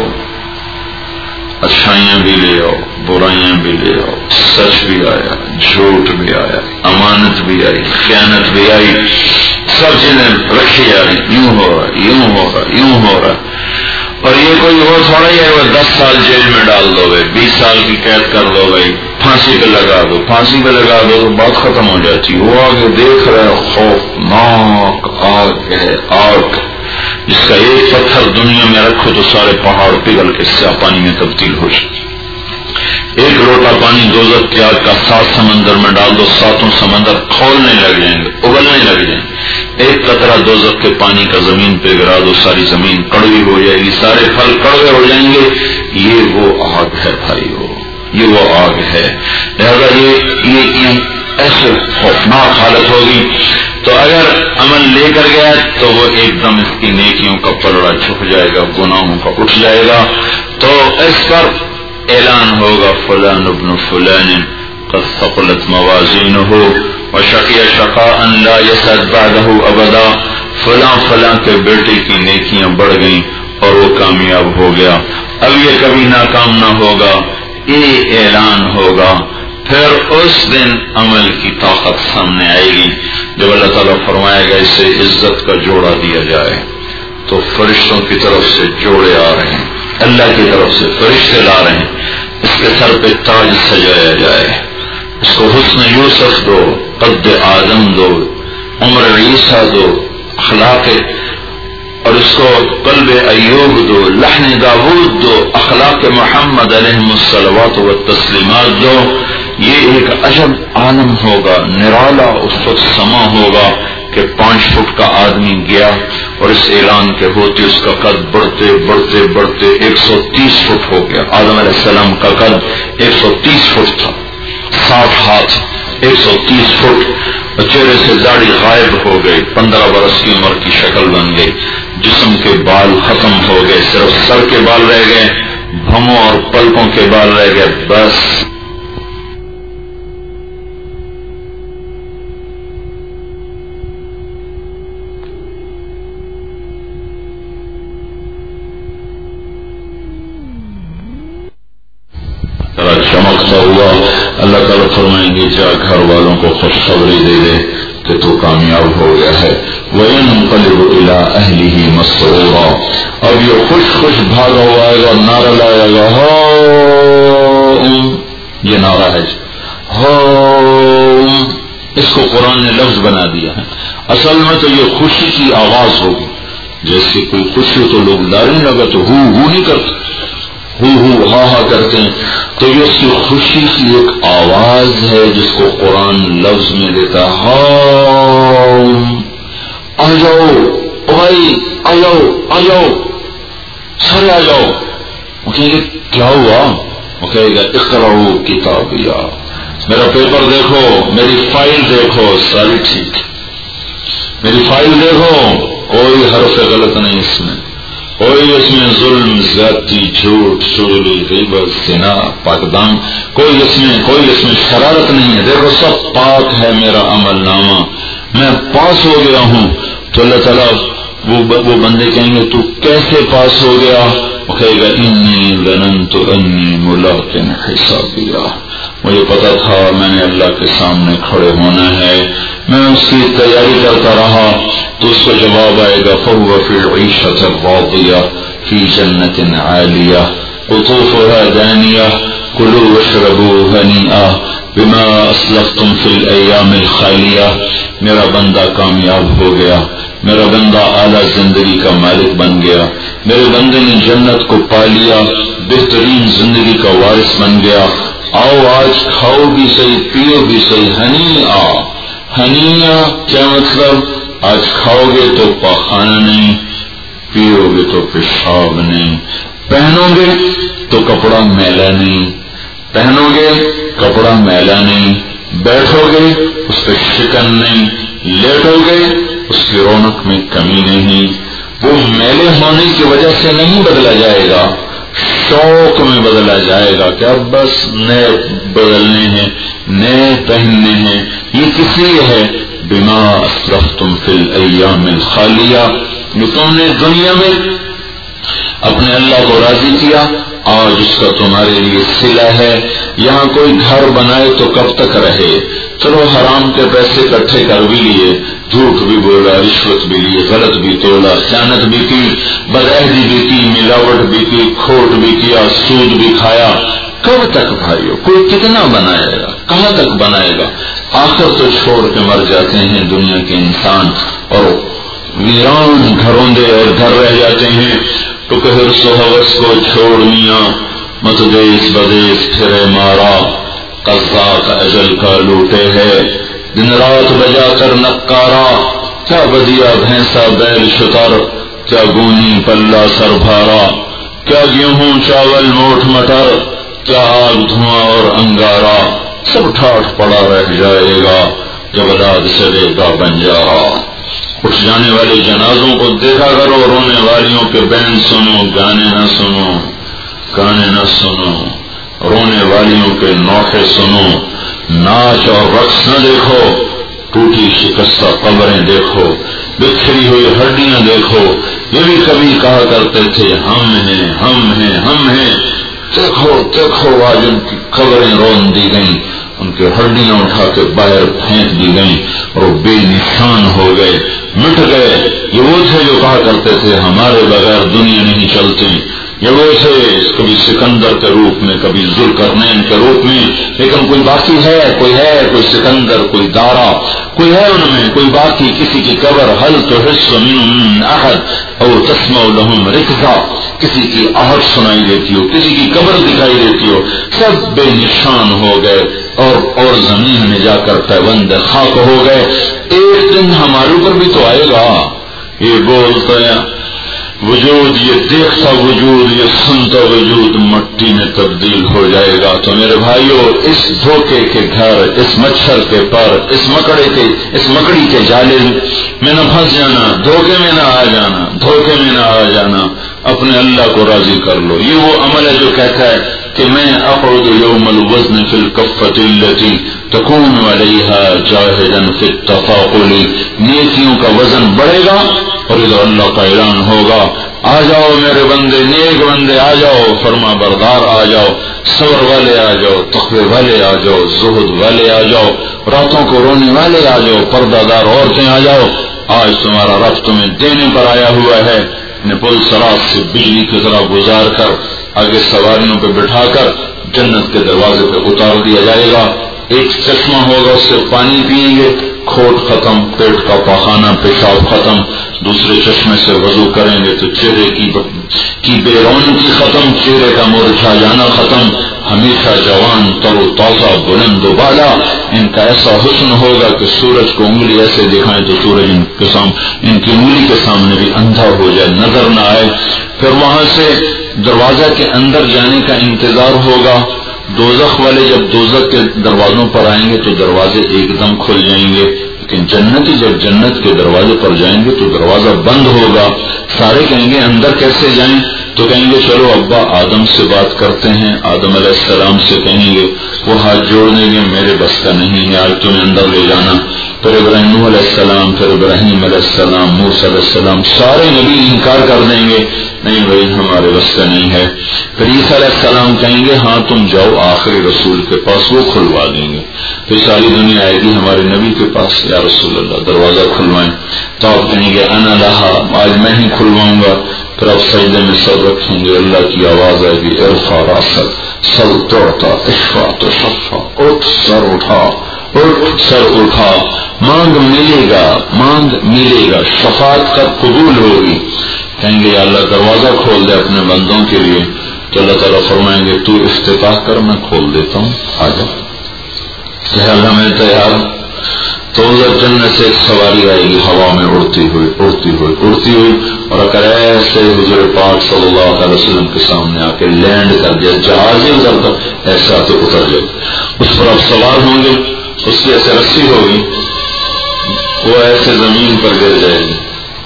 اچھائیاں بھی لے آؤ، برائیاں بھی لے آؤ، سچ بھی آیا، جھوٹ بھی آیا، امانت بھی آئی، خیانت بھی آئی، سب چیزیں رکھی جا رہی. یوں ہو رہا یوں ہو رہا یوں ہو رہا. اور یہ کوئی وہ تھوڑا ہی ہے وہ دس سال جیل میں ڈال دو گے، بیس سال کی قید کر دو گے، پھانسی پہ لگا دو پھانسی پہ لگا دو تو بات ختم ہو جاتی. وہ آگے دیکھ رہے خوفناک آگ ہے، آگ جس کا ایک پتھر دنیا میں رکھو تو سارے پہاڑ پگھل کے سیاہ پانی میں تبدیل ہو جائے. ایک لوٹا پانی دوزخ کی آگ کا سات سمندر میں ڈال دو، ساتوں سمندر کھولنے لگ جائیں گے، ابلنے لگ جائیں گے. ایک قطرہ دوزخ کے پانی کا زمین پہ گرا دو، ساری زمین کڑوی ہو جائے گی، سارے پھل کڑوے ہو جائیں گے. یہ وہ آگ ہے بھائیو، یہ وہ آگ ہے. لہذا یہ یہ ایسے خوفناک حالت ہوگی. تو اگر عمل لے کر گیا تو وہ ایک دم اس کی نیکیوں کا پلڑا چھپ جائے گا، گناہوں کا اٹھ جائے گا. تو اس پر اعلان ہوگا فلان ابن فلان قد ثقلت موازینہ وشقی شقاء لا یسعد بعدہ ابدا. فلاں فلاں کے بیٹے کی نیکیاں بڑھ گئیں اور وہ کامیاب ہو گیا، اب یہ کبھی ناکام نہ ہوگا. یہ اعلان ہوگا. پھر اس دن عمل کی طاقت سامنے آئے گی جب اللہ تعالیٰ فرمائے گا اسے عزت کا جوڑا دیا جائے. تو فرشتوں کی طرف سے جوڑے آ رہے ہیں، اللہ کی طرف سے فرشتے لا رہے ہیں. اس کے سر پہ تاج سجایا جائے، اس کو حسن یوسف دو، قد آدم دو، عمر عیسیٰ دو، اخلاق اور اس کو قلب ایوب دو، لحن داود دو، اخلاق محمد علیہ الصلوات و تسلیمات دو. یہ ایک عجب عالم ہوگا، نرالا اس وقت سما ہوگا کہ پانچ فٹ کا آدمی گیا اور اس اعلان کے ہوتے اس کا قد بڑھتے بڑھتے بڑھتے ایک سو تیس فٹ ہو گیا. آدم علیہ السلام کا قد ایک سو تیس فٹ تھا، ساٹھ ہاتھ، ایک سو تیس فٹ. چہرے سے داڑھی غائب ہو گئی، پندرہ برس کی عمر کی شکل بن گئی، جسم کے بال ختم ہو گئے، صرف سر کے بال رہ گئے، بھموں اور پلکوں کے بال رہ گئے. بس چمکتا ہوا اللہ تعالیٰ فرمائیں گے جا گھر والوں کو خوشخبری دے دے کہ تو کامیاب ہو گیا ہے. وَيَنْقَلِبُ إِلَىٰ أَهْلِهِ مَسْرُورًا. اب یہ خوش خوش بھاگا ہوا آئے گا، نعرہ لائے گا، ہاؤم. یہ نعرہ ہے ہاؤم. اس کو قرآن نے لفظ بنا دیا ہے. اصل میں تو یہ خوشی کی آواز ہوگی، جیسے کوئی خوشی ہو تو لوگ لانے لگا تو ہو ہو نہیں کرتے، ہو ہو ہا ہا کرتے ہیں. تو یہ اس کی خوشی کی ایک آواز ہے جس کو قرآن لفظ میں دیتا ہے. ہاؤم، آ جاؤ بھائی، آ جاؤ آ جاؤ سارے آ جاؤ. وہ کہیں گے کیا ہوا؟ وہ کہے گا اقرأوا کتابیا، میرا پیپر دیکھو، میری فائل دیکھو، ساری ٹھیک. میری فائل دیکھو، کوئی حرف غلط نہیں اس میں، کوئی اس میں ظلم، زیادتی، جھوٹ، چوری، غیبت، زنا، پاکدام، کوئی اس میں کوئی اس میں شرارت نہیں ہے. دیکھو سب پاک ہے میرا عمل نامہ، میں پاس ہو گیا ہوں. تو اللہ تعالیٰ وہ وہ بندے کہیں گے تو کیسے پاس ہو گیا؟ وہ کہے گا انی ظننت انی ملاق حسابیا، مجھے پتا تھا میں نے اللہ کے سامنے کھڑے ہونا ہے، میں اس کی تیاری کرتا رہا. تو اس کو جواب آئے گا فَهُوَ فِي الْعِيشَةِ الرَّاضِيَةِ فِي جَنَّةٍ عَالِيَةٍ قُطُوفُهَا دَانِيَةٌ كُلُوا وَاشْرَبُوا هَنِيئًا بِمَا أَسْلَفْتُمْ فِي الْأَيَّامِ الْخَالِيَةِ. میرا بندہ کامیاب ہو گیا، میرا بندہ اعلیٰ زندگی کا مالک بن گیا، میرے بندے نے جنت کو پا لیا، بہترین زندگی کا وارث بن گیا. آؤ آج کھاؤ بھی صحیح، پیو بھی صحیح. ہنیئا، ہنیئا کیا مطلب؟ آج کھاؤ گے تو پاخانہ نہیں، پیو گے تو پیشاب نہیں، پہنو گے تو کپڑا میلا نہیں، پہنو گے کپڑا میلا نہیں، بیٹھو گے اس پہ شکن نہیں، لیٹو گے اس کی رونق میں کمی نہیں. وہ میلے ہونے کی وجہ سے نہیں بدلا جائے گا، شوق میں بدلا جائے گا کہ اب بس نئے بدلنے ہیں، نئے پہننے ہیں. یہ کس لیے ہے؟ بما اسلفتم فی الایام الخالیہ، جو تم نے دنیا میں اپنے اللہ کو راضی کیا، آج اس کا تمہارے لیے صلہ ہے. یہاں کوئی گھر بنائے تو کب تک رہے؟ چلو حرام کے پیسے اکٹھے کر بھی لیے، جھوٹ بھی بولا، رشوت بھی لی، غلط بھی تولا، خیانت بھی کی، بدعہدی بھی کی، ملاوٹ بھی کی، کھوٹ بھی کیا، سود بھی کھایا. کب تک بھائیو؟ کوئی کتنا بنائے گا؟ کہاں تک بنائے گا؟ آخر تو چھوڑ کے مر جاتے ہیں دنیا کے انسان، اور ویران گھروں دے اور گھر رہ جاتے ہیں. تو کہ حرص و حوث کو چھوڑ میاں، مت دیس بدیس پھرے مارا، قزاق اجل کا لوٹے ہے، دن رات بجا کر نکارا. کیا بدیا بھینسا بیل شتر، کیا گونی پلہ سر بھارا، کیا گیہوں چاول موٹ مٹر، کیا آگ دھواں اور انگارا. سب ٹھاٹھ پڑا رہ جائے گا جب رات چلے گا بنجارا. اٹھ جانے والے جنازوں کو دیکھا کرو، رونے والیوں کے بین سنو، گانے نہ سنو، گانے نہ سنو، رونے والیوں کے نوحے سنو. ناچ اور رقص نہ دیکھو، ٹوٹی شکستہ قبریں دیکھو، بکھری ہوئی ہڈیاں دیکھو. یہ بھی کبھی کہا کرتے تھے ہم ہیں ہم ہیں ہم ہیں. دیکھو دیکھو آج ان کی قبریں رون دی گئیں، ان کے ہڈیاں اٹھا کے باہر پھینک دی گئیں اور وہ بے نشان ہو گئے، مٹ گئے. یہ وہ تھے جو کہا کرتے تھے ہمارے بغیر دنیا نہیں چلتی. یہ وہ سے کبھی سکندر کے روپ میں، کبھی ذوالقرنین کے روپ میں، لیکن کوئی باقی ہے، کوئی ہے، کوئی سکندر، کوئی دارا، کوئی ہے ان میں، کوئی باقی کسی کی قبر حل تحس من احد او تسمع لهم رکزا، کسی کی آہٹ سنائی دیتی ہو، کسی کی قبر دکھائی دیتی ہو، سب بے نشان ہو گئے اور اور زمین میں جا کر پیوند خاک ہو گئے۔ ایک دن ہمارے اوپر بھی تو آئے گا، یہ بولتا ہے وجود، یہ دیکھتا وجود، یہ سنتا وجود مٹی میں تبدیل ہو جائے گا۔ تو میرے بھائیوں، اس دھوکے کے گھر، اس مچھر کے پر، اس مکڑے کے اس مکڑی کے جالے میں نہ پھنس جانا، دھوکے میں نہ آ جانا، دھوکے میں نہ آ جانا، اپنے اللہ کو راضی کر لو۔ یہ وہ عمل ہے جو کہتا ہے کہ میں اقعد یوم الوزن فی الکفۃ التی تکون علیہا جاہدا فی التفاقل، نیکیوں کا وزن بڑھے گا اور ادھر اللہ کا اعلان ہوگا، آ جاؤ میرے بندے، نیک بندے آ جاؤ، فرما بردار آ جاؤ، صبر والے آ جاؤ، تقوی والے آ جاؤ، زہد والے آ جاؤ، راتوں کو رونے والے آ جاؤ، پردہ دار عورتیں آ جاؤ، آج تمہارا رب تمہیں دینے پر آیا ہوا ہے۔ پل سرات سے بجلی کی طرح گزار کر آگے سواریوں پہ بٹھا کر جنت کے دروازے پہ اتار دیا جائے گا۔ ایک چشمہ ہوگا، اس سے پانی پیئیں گے، کھوٹ ختم، پیٹ کا پاخانہ پیشاب ختم، دوسرے چشمے سے وضو کریں گے تو چہرے کی کی بے رونقی ختم، چہرے کا مرجھا جانا ختم، ہمیشہ جوان تر و تازہ بلند و بالا۔ ان کا ایسا حسن ہوگا کہ سورج کو انگلی ایسے دکھائیں تو سورج ان کے سامنے، ان کی انگلی کے سامنے بھی اندھا ہو جائے، نظر نہ آئے۔ پھر وہاں سے دروازہ کے اندر جانے کا انتظار ہوگا۔ دوزخ والے جب دوزخ کے دروازوں پر آئیں گے تو دروازے ایک دم کھل جائیں گے، لیکن جنتی جب جنت کے دروازے پر جائیں گے تو دروازہ بند ہوگا۔ سارے کہیں گے اندر کیسے جائیں؟ تو کہیں گے چلو ابا آدم سے بات کرتے ہیں۔ آدم علیہ السلام سے کہیں گے، وہ ہاتھ جوڑ دیں گے، میرے بس کا نہیں ہے آج تمہیں اندر لے جانا۔ پھر ابراہیم علیہ السلام، پھر ابراہیم علیہ السلام، موسیٰ علیہ السلام، سارے نبی انکار کر دیں گے، نہیں بھائی ہمارے بس کا نہیں ہے۔ پھر عیسیٰ علیہ السلام کہیں گے ہاں تم جاؤ آخری رسول کے پاس، وہ کھلوا دیں گے۔ پھر ساری دنیا آئے گی ہمارے نبی کے پاس، یا رسول اللہ دروازہ کھلوائیں، تو آپ کہیں گے انا لہا، آج میں ہی کھلواؤں گا۔ پھر آپ سجدے میں سر رکھیں گے، اللہ کی آواز آئے گی ارفع راسک، سر توڑتا، اشفع تو شفع، اٹھ سر اٹھا، اٹھ سر اٹھا، مانگ ملے گا، مانگ ملے گا، شفاعت کب قبول ہوگی؟ کہیں گے یا اللہ دروازہ کھول دے اپنے بندوں کے لیے، تو اللہ تعالیٰ فرمائیں گے تو افتتاح کر، میں کھول دیتا ہوں، آ جا۔ کہ اللہ میں تیار۔ تو ادھر جنت سے ایک سواری آئے گی ہوا میں اڑتی ہوئی اڑتی ہوئی اڑتی ہوئی اور اگر ایسے حضور پاک صلی اللہ علیہ وسلم کے سامنے آ کے لینڈ کر جائے، جہاز ہی اترتا ایسا تو اتر جائے، اس پر آپ سوار ہوں گے، اس کی ایسے رسی ہوگی، وہ ایسے زمین پر گر جائے گی۔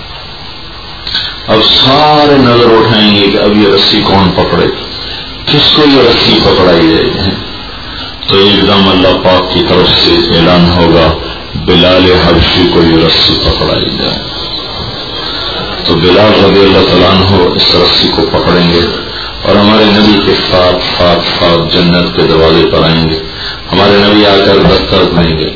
اب سارے نظر اٹھائیں گے کہ اب یہ رسی کون پکڑے، کس کو یہ رسی پکڑائی جائے گی؟ تو ایک دم اللہ پاک کی طرف سے اعلان ہوگا بلال حبشی کو یہ رسی پکڑائی جائے۔ تو بلال رضی اللہ تعالیٰ عنہ اس رسی کو پکڑیں گے اور ہمارے نبی کے ساتھ ساتھ ساتھ جنت کے دروازے پر آئیں گے۔ ہمارے نبی آ کر دستک دیں گے،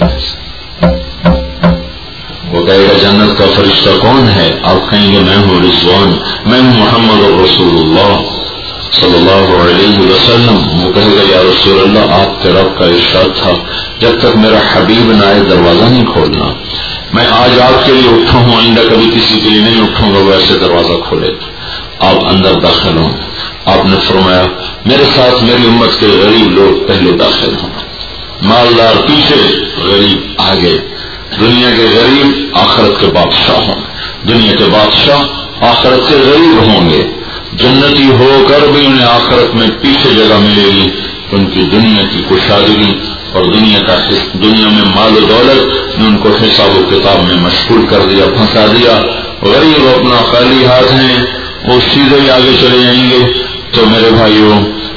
وہ کہے گا جنت کا فرشتہ کون ہے؟ آپ کہیں گے میں ہوں رضوان، میں ہوں محمد رسول اللہ صلی اللہ علیہ وسلم۔ وہ کہے گا یا رسول اللہ آپ کے رب کا ارشاد تھا جب تک میرا حبیب نہ آئے دروازہ نہیں کھولنا، میں آج آپ کے لیے اٹھا ہوں، آئندہ کبھی کسی کے لیے نہیں اٹھوں گا، ویسے دروازہ کھولے۔ آپ اندر داخل ہوں، آپ نے فرمایا میرے ساتھ میری امت کے غریب لوگ پہلے داخل ہوں، مالدار پیچھے، غریب آگے۔ دنیا کے غریب آخرت کے بادشاہ ہوں، دنیا کے بادشاہ آخرت کے غریب ہوں گے۔ جنتی ہو کر بھی انہیں آخرت میں پیچھے جگہ ملے گی، ان کی دنیا کی کشادگی اور دنیا کا دنیا میں مال و دولت نے ان کو حساب و کتاب میں مشغول کر دیا، پھنسا دیا۔ غریب اپنا خالی ہاتھ ہیں، وہ سیدھے آگے چلے جائیں گے۔ تو میرے بھائیوں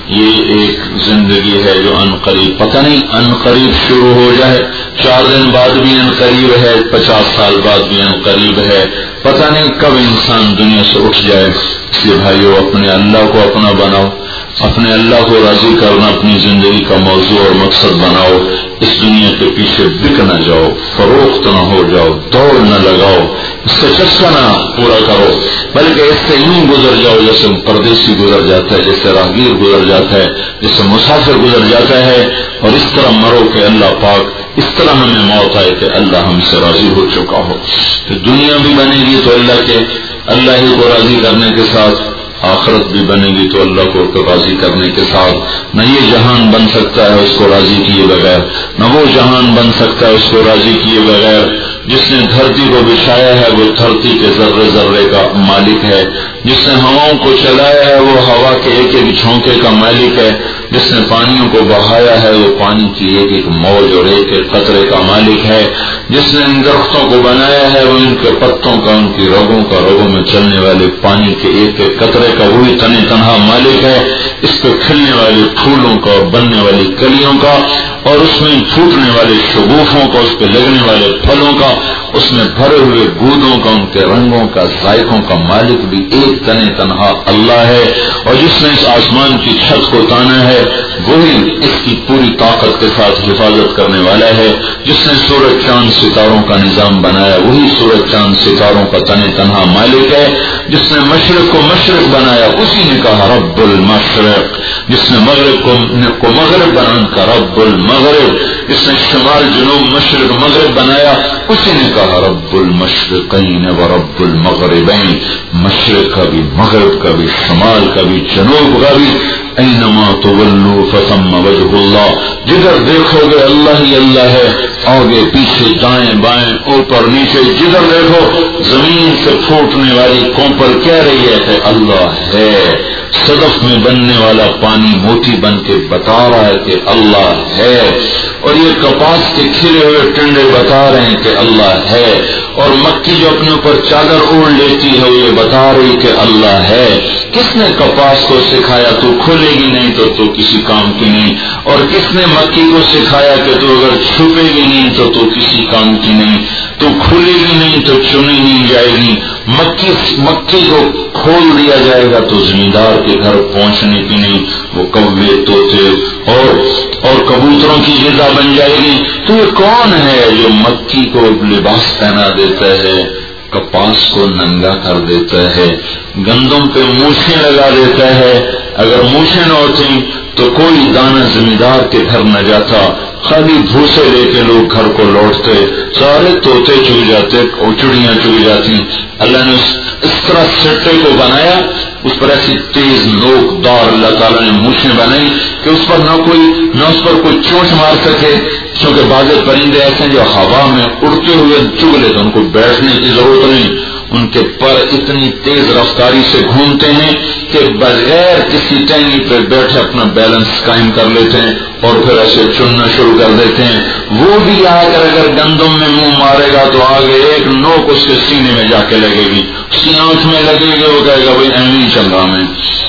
یہ ایک زندگی ہے جو ان قریب، پتہ نہیں ان قریب شروع ہو جائے، چار دن بعد بھی ان قریب ہے، پچاس سال بعد بھی ان قریب ہے، پتہ نہیں کب انسان دنیا سے اٹھ جائے۔ اس لیے بھائیو اپنے اللہ کو اپنا بناؤ، اپنے اللہ کو راضی کرنا اپنی زندگی کا موضوع اور مقصد بناؤ۔ اس دنیا کے پیچھے بک نہ جاؤ، فروخت نہ ہو جاؤ، دوڑ نہ لگاؤ، اس سے چسکا نہ پورا کرو، بلکہ اس سے یوں گزر جاؤ جیسے پردیسی گزر جاتا ہے، جیسے راہگیر گزر جاتا ہے، جیسے مسافر گزر جاتا ہے، اور اس طرح مرو کہ اللہ پاک اس طرح ہمیں موت آئے کہ اللہ ہم سے راضی ہو چکا ہو۔ تو دنیا بھی بنے گی تو اللہ کے اللہ ہی کو راضی کرنے کے ساتھ، آخرت بھی بنے گی تو اللہ کو راضی کرنے کے ساتھ۔ نہ یہ جہان بن سکتا ہے اس کو راضی کیے بغیر، نہ وہ جہان بن سکتا ہے اس کو راضی کیے بغیر۔ جس نے دھرتی کو بچھایا ہے وہ دھرتی کے ذرے ذرے کا مالک ہے، جس نے ہواؤں کو چلایا ہے وہ ہوا کے ایک ایک جھونکے کا مالک ہے، جس نے پانیوں کو بہایا ہے وہ پانی کی ایک ایک موج اور ایک ایک قطرے کا مالک ہے، جس نے ان درختوں کو بنایا ہے وہ ان کے پتوں کا، ان کی رگوں کا، رگوں میں چلنے والے پانی کے ایک ایک قطرے کا وہی تنے تنہا مالک ہے، اس پہ کھلنے والے پھولوں کا اور بننے والی کلیوں کا اور اس میں پھوٹنے والے شگوفوں کا، اس پہ لگنے والے پھلوں کا، اس میں بھرے ہوئے گودوں کا، ان کے رنگوں کا، ذائقوں کا مالک بھی ایک تنے تنہا اللہ ہے۔ اور جس نے اس آسمان کی چھت کو تانا ہے وہی اس کی پوری طاقت کے ساتھ حفاظت کرنے والا ہے۔ جس نے سورج چاند ستاروں کا نظام بنایا وہی سورج چاند ستاروں کا تنے تنہا مالک ہے۔ جس نے مشرق کو مشرق بنایا اسی نے کہا رب المشرق، جس نے مغرب کو مغرب بنا کر رب المغرب، جس نے شمال جنوب مشرق مغرب بنایا اسی نے کہا رب المشرقین و رب المغربین، مشرق کا بھی، مغرب کا بھی، شمال کا بھی، جنوب کا بھی۔ اینما تولوا فثم وجہ اللہ، جدھر دیکھو گے اللہ ہی اللہ ہے، آگے پیچھے دائیں بائیں اوپر نیچے جدھر دیکھو زمین سے پھوٹنے والی کوپر کہہ رہی ہے کہ اللہ ہے، صدف میں بننے والا پانی موتی بن کے بتا رہا ہے کہ اللہ ہے، اور یہ کپاس کے کھلے ہوئے ٹنڈے بتا رہے ہیں کہ اللہ ہے، اور مکھی جو اپنے اوپر چادر اوڑھ لیتی ہے یہ بتا رہی کہ اللہ ہے۔ کس نے کپاس کو سکھایا تو کھلے گی نہیں تو تو کسی کام کی نہیں، اور کس نے مکھی کو سکھایا کہ تو اگر چھپے گی نہیں تو تو کسی کام کی نہیں، تو کھلے گی نہیں تو چنی نہیں جائے گی، مکھی مکھی کو کھول دیا جائے گا تو زمیندار کے گھر پہنچنے کی نہیں، وہ کوے طوطے اور اور کبوتروں کی غذا بن جائے گی۔ تو یہ کون ہے جو مکھی کو لباس پہنا دیتا ہے، کپاس کو ننگا کر دیتا ہے، گندم پہ موچھیں لگا دیتا ہے؟ اگر موچھیں نہ ہوتی تو کوئی دانہ زمیندار کے گھر نہ جاتا، خالی بھوسے لے کے لوگ گھر کو لوٹتے، سارے طوطے چگ جاتے اور چڑیاں چگ جاتی۔ اللہ نے اس طرح سٹے کو بنایا، اس پر ایسی تیز نوک دار اللہ تعالیٰ نے موچھیں بنائی کہ اس پر نہ کوئی نہ اس پر کوئی چونچ مار سکے، کیونکہ بعض پرندے ایسے ہیں جو ہوا میں اڑتے ہوئے چگ لیتے، ان کو بیٹھنے کی ضرورت نہیں، ان کے پر اتنی تیز رفتاری سے گھومتے ہیں کہ بغیر کسی ٹہنی پہ بیٹھے اپنا بیلنس قائم کر لیتے ہیں اور پھر ایسے چننا شروع کر دیتے ہیں۔ وہ بھی آ کر اگر گندم میں منہ مارے گا تو آگے ایک نوک اس کے سینے میں جا کے لگے گی، اس کی آنکھ میں لگے گی، وہ کہے گا بھائی ایویں ہی چل رہا میں۔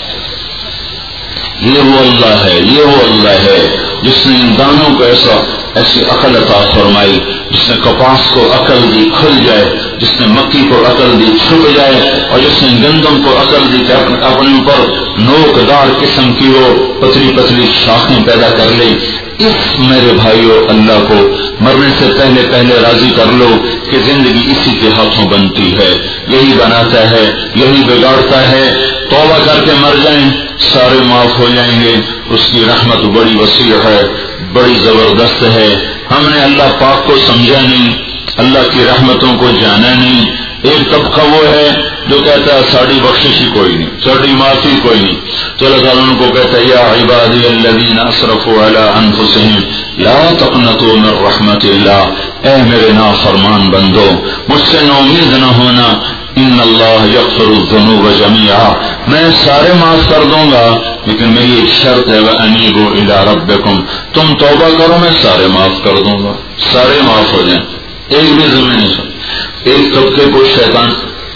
یہ وہ اللہ ہے، یہ وہ اللہ ہے جس نے ان دانوں کو ایسا ایسی عقل عطا فرمائی، جس نے کپاس کو عقل دی کھل جائے، جس نے مکھی کو عقل دی چھپ جائے، اور جس نے گندم کو عقل دی کہ اپنے اوپر نوکدار قسم کی وہ پتلی پتلی شاخیں پیدا کر لے۔ اس میرے بھائیو اللہ کو مرنے سے پہلے پہلے راضی کر لو کہ زندگی اسی کے ہاتھوں بنتی ہے، یہی بناتا ہے، یہی بگاڑتا ہے۔ توبہ کر کے مر جائیں سارے معاف ہو جائیں گے، اس کی رحمت بڑی وسیع ہے، بڑی زبردست ہے۔ ہم نے اللہ پاک کو سمجھا نہیں، اللہ کی رحمتوں کو جانا نہیں۔ ایک طبقہ وہ ہے جو کہتا ہے ساڑی بخشش ہی کوئی نہیں، ساڑی معافی کوئی نہیں، تو اللہ تعالیٰ ان کو کہتا ہے یا عبادی الذین اسرفوا علی انفسہم لا تقنطوا من رحمت اللہ، اے میرے نافرمان بندو مجھ سے نا امید نہ ہونا، ان اللہ یغفر الذنوب جميعا، میں سارے معاف کر دوں گا لیکن میری ایک شرط ہے وانیبوا الی ربکم، تم توبہ کرو میں سارے معاف کر دوں گا، سارے معاف ہو جائیں، ایک بھی ذمہ نہیں سن۔ ایک طبقے کو شیطان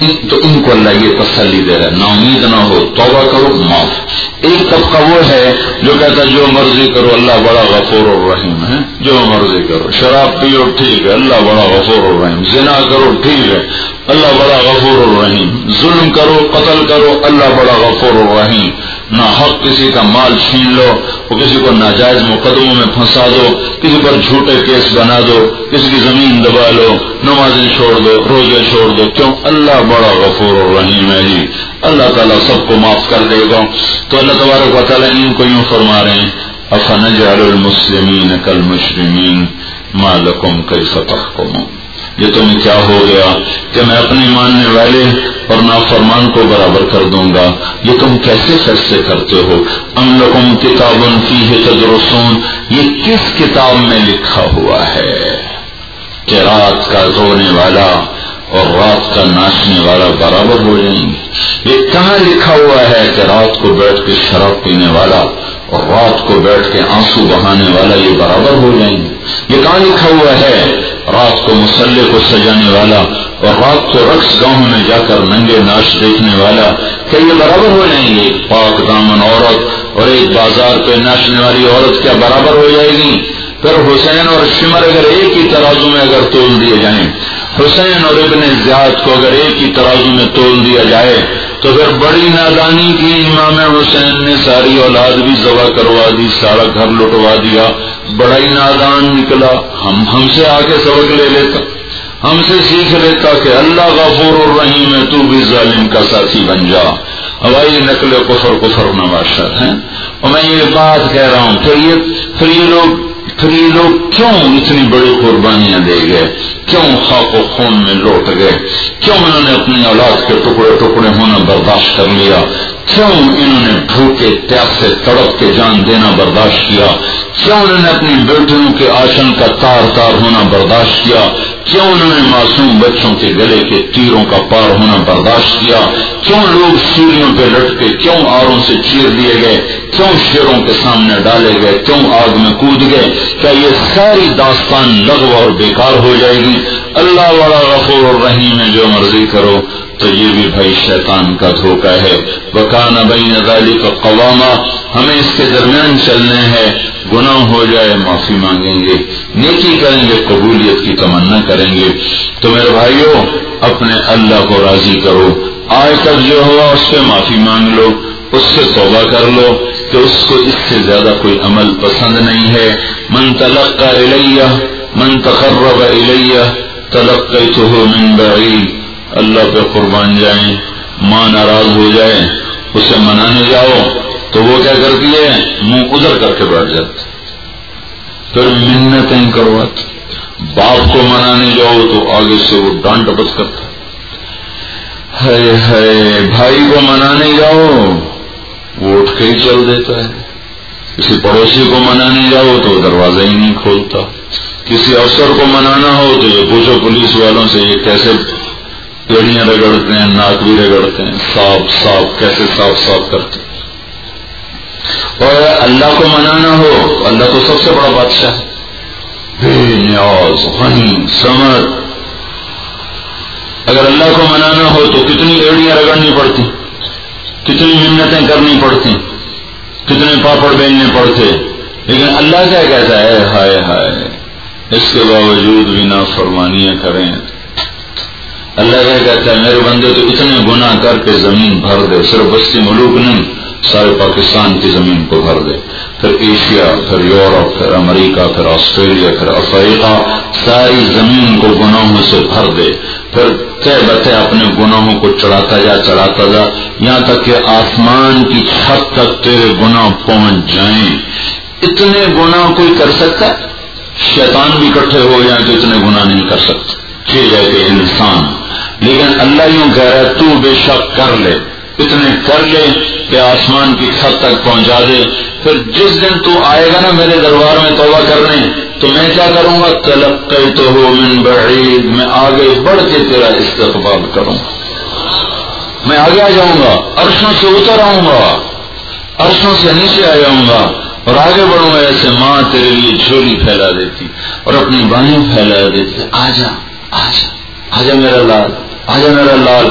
تو ان کو اللہ یہ تسلی دے رہا ہے، نا امید نہ ہو، توبہ کرو معاف۔ ایک طبقہ وہ ہے جو کہتا ہے جو مرضی کرو اللہ بڑا غفور الرحیم ہے، جو مرضی کرو، شراب پیو ٹھیک ہے اللہ بڑا غفور الرحیم، زنا کرو ٹھیک ہے اللہ بڑا غفور الرحیم، ظلم کرو قتل کرو اللہ بڑا غفور الرحیم، نہ حق کسی کا مال چھین لو، وہ کسی کو ناجائز مقدموں میں پھنسا دو، کسی پر جھوٹے کیس بنا دو، کسی کی زمین دبا لو، نمازیں چھوڑ دو، روزے چھوڑ دو، کیوں؟ اللہ بڑا غفور الرحیم ہے جی، اللہ تعالیٰ سب کو معاف کر دے گا۔ تو اللہ تبارک و تعالیٰ ان کو یوں فرما رہے ہیں افنجعل المسلمین کالمجرمین ما لکم کیف تحکمون، یہ تمہیں کیا ہو گیا کہ میں اپنے ماننے والے اور نافرمان کو برابر کر دوں گا، یہ تم کیسے فیصلے کرتے ہو؟ ام لکم کتاب فیہ تدرسون، یہ کس کتاب میں لکھا ہوا ہے کہ رات کا رونے والا اور رات کا ناچنے والا برابر ہو جائیں گے؟ یہ کہاں لکھا ہوا ہے کہ رات کو بیٹھ کے شراب پینے والا اور رات کو بیٹھ کے آنسو بہانے والا یہ برابر ہو جائیں گے؟ یہ کہاں لکھا ہوا ہے رات کو مسلح کو سجانے والا اور رات کو رقص گاہوں میں جا کر ننگے ناچ دیکھنے والا کہ یہ برابر ہو جائیں گے؟ ایک پاک دامن عورت اور ایک بازار پہ ناچنے والی عورت کیا برابر ہو جائے گی؟ پھر حسین اور شمر اگر ایک ہی ترازو میں اگر تول دیے جائیں، حسین اور ابن زیاد کو اگر ایک ہی ترازو میں تول دیا جائے تو پھر بڑی نادانی کی امام حسین نے ساری اولاد بھی ذبح کروا دی، سارا گھر لٹوا دیا، بڑا ہی نادان نکلا۔ ہم ہم سے آ کے سبق لے لیتا، ہم سے سیکھ لیتا کہ اللہ غفور الرحیم ہے، تو بھی ظالم کا ساتھی بن جا۔ ہوائی نقل کفر کفر نواشر ہے۔ اور میں یہ بات کہہ رہا ہوں پھر یہ پھر یہ لوگ پھر یہ لوگ کیوں اتنی بڑی قربانیاں دے گئے؟ کیوں خاک و خون میں لوٹ گئے؟ کیوں انہوں نے اپنی اولاد کے ٹکڑے ٹکڑے ہونا برداشت کر لیا؟ کیوں انہوں نے بھوکے پیاسے تڑپ کے جان دینا برداشت کیا؟ کیوں انہوں نے اپنی بیٹیوں کے آشن کا تار تار ہونا برداشت کیا؟ کیوں انہوں نے معصوم بچوں کے گلے کے تیروں کا پار ہونا برداشت کیا؟ کیوں لوگ سولیوں پہ لٹکے کیوں آروں سے چیر دیے گئے؟ کیوں شیروں کے سامنے ڈالے گئے؟ کیوں آگ میں کود گئے؟ کیا یہ ساری داستان لغو اور بیکار ہو جائے گی؟ اللہ بڑا غفور الرحیم ہے، جو مرضی کرو۔ تو یہ بھی بھائی شیطان کا دھوکہ ہے۔ وَكَانَ بَيْنَ ذَلِكَ قَوَامًا، ہمیں اس کے درمیان چلنے ہے، گناہ ہو جائے معافی مانگیں گے، نیکی کریں گے، قبولیت کی تمنا کریں گے۔ تو میرے بھائیو اپنے اللہ کو راضی کرو، آج تک جو ہوا اس پہ معافی مانگ لو، اس سے توبہ کر لو کہ اس کو اس سے زیادہ کوئی عمل پسند نہیں ہے۔ من تلقى الیہ من تقرب الیہ تلقیتہ من بعید، اللہ پہ قربان جائیں، ماں ناراض ہو جائے اسے منانے جاؤ تو وہ کیا کرتی ہے؟ منہ ادھر کر کے بیٹھ جاتی، پھر منتیں کرواتی۔ باپ کو منانے جاؤ تو آگے سے وہ ڈانٹ ڈپٹ کرتا ہے، ہے بھائی کو منانے جاؤ وہ اٹھ کے ہی چل دیتا ہے، کسی پڑوسی کو منانے جاؤ تو دروازہ ہی نہیں کھولتا، کسی افسر کو منانا ہو تو یہ پوچھو پولیس والوں سے یہ کیسے پیڑیاں رگڑتے ہیں، ناک بھی رگڑتے ہیں، صاف صاف کیسے صاف صاف کرتے ہیں۔ اور اللہ کو منانا ہو تو اللہ تو سب سے بڑا بادشاہ ہے، بے نیاز غنی سمر۔ اگر اللہ کو منانا ہو تو کتنی ایڑیاں رگڑنی پڑتی، کتنی منتیں کرنی پڑتی، کتنے پاپڑ بیلنے پڑتے، لیکن اللہ کیا کہتا ہے؟ ہائے ہائے، اس کے باوجود بھی نافرمانیاں کریں۔ اللہ کیا کہتا ہے؟ میرے بندے تو اتنے گناہ کر کے زمین بھر دے، صرف بستی ملوک نہیں، سارے پاکستان کی زمین کو بھر دے، پھر ایشیا، پھر یورپ، پھر امریکہ، پھر آسٹریلیا، پھر افریقہ، ساری زمین کو گناہوں سے بھر دے، پھر تے بتے اپنے گناہوں کو چڑھاتا جا چڑھاتا جا یہاں تک کہ آسمان کی چھت تک تیرے گناہ پہنچ جائیں۔ اتنے گناہ کوئی کر سکتا ہے؟ شیطان بھی اکٹھے ہو جائیں تو اتنے گناہ نہیں کر سکتے، چھ جائے کہ انسان۔ لیکن اللہ یوں کہہ رہا ہے تو بے شک کر لے، اتنے کر لے کہ آسمان کی چھت تک پہنچا دے، پھر جس دن تو آئے گا نا میرے دربار میں توبہ کرنے تو میں کیا کروں گا؟ تلقیتہ من بعید، میں آگے بڑھ کے تیرا استقبال کروں گا، میں آگے آ جاؤں گا، عرشوں سے اتر آؤں گا، عرشوں سے نیچے آ جاؤں گا اور آگے بڑھوں گا۔ ایسے ماں تیرے لیے جھولی پھیلا دیتی اور اپنی بانہیں پھیلا دیتی، آجا آجا آجا میرا لال، آجا میرا لال،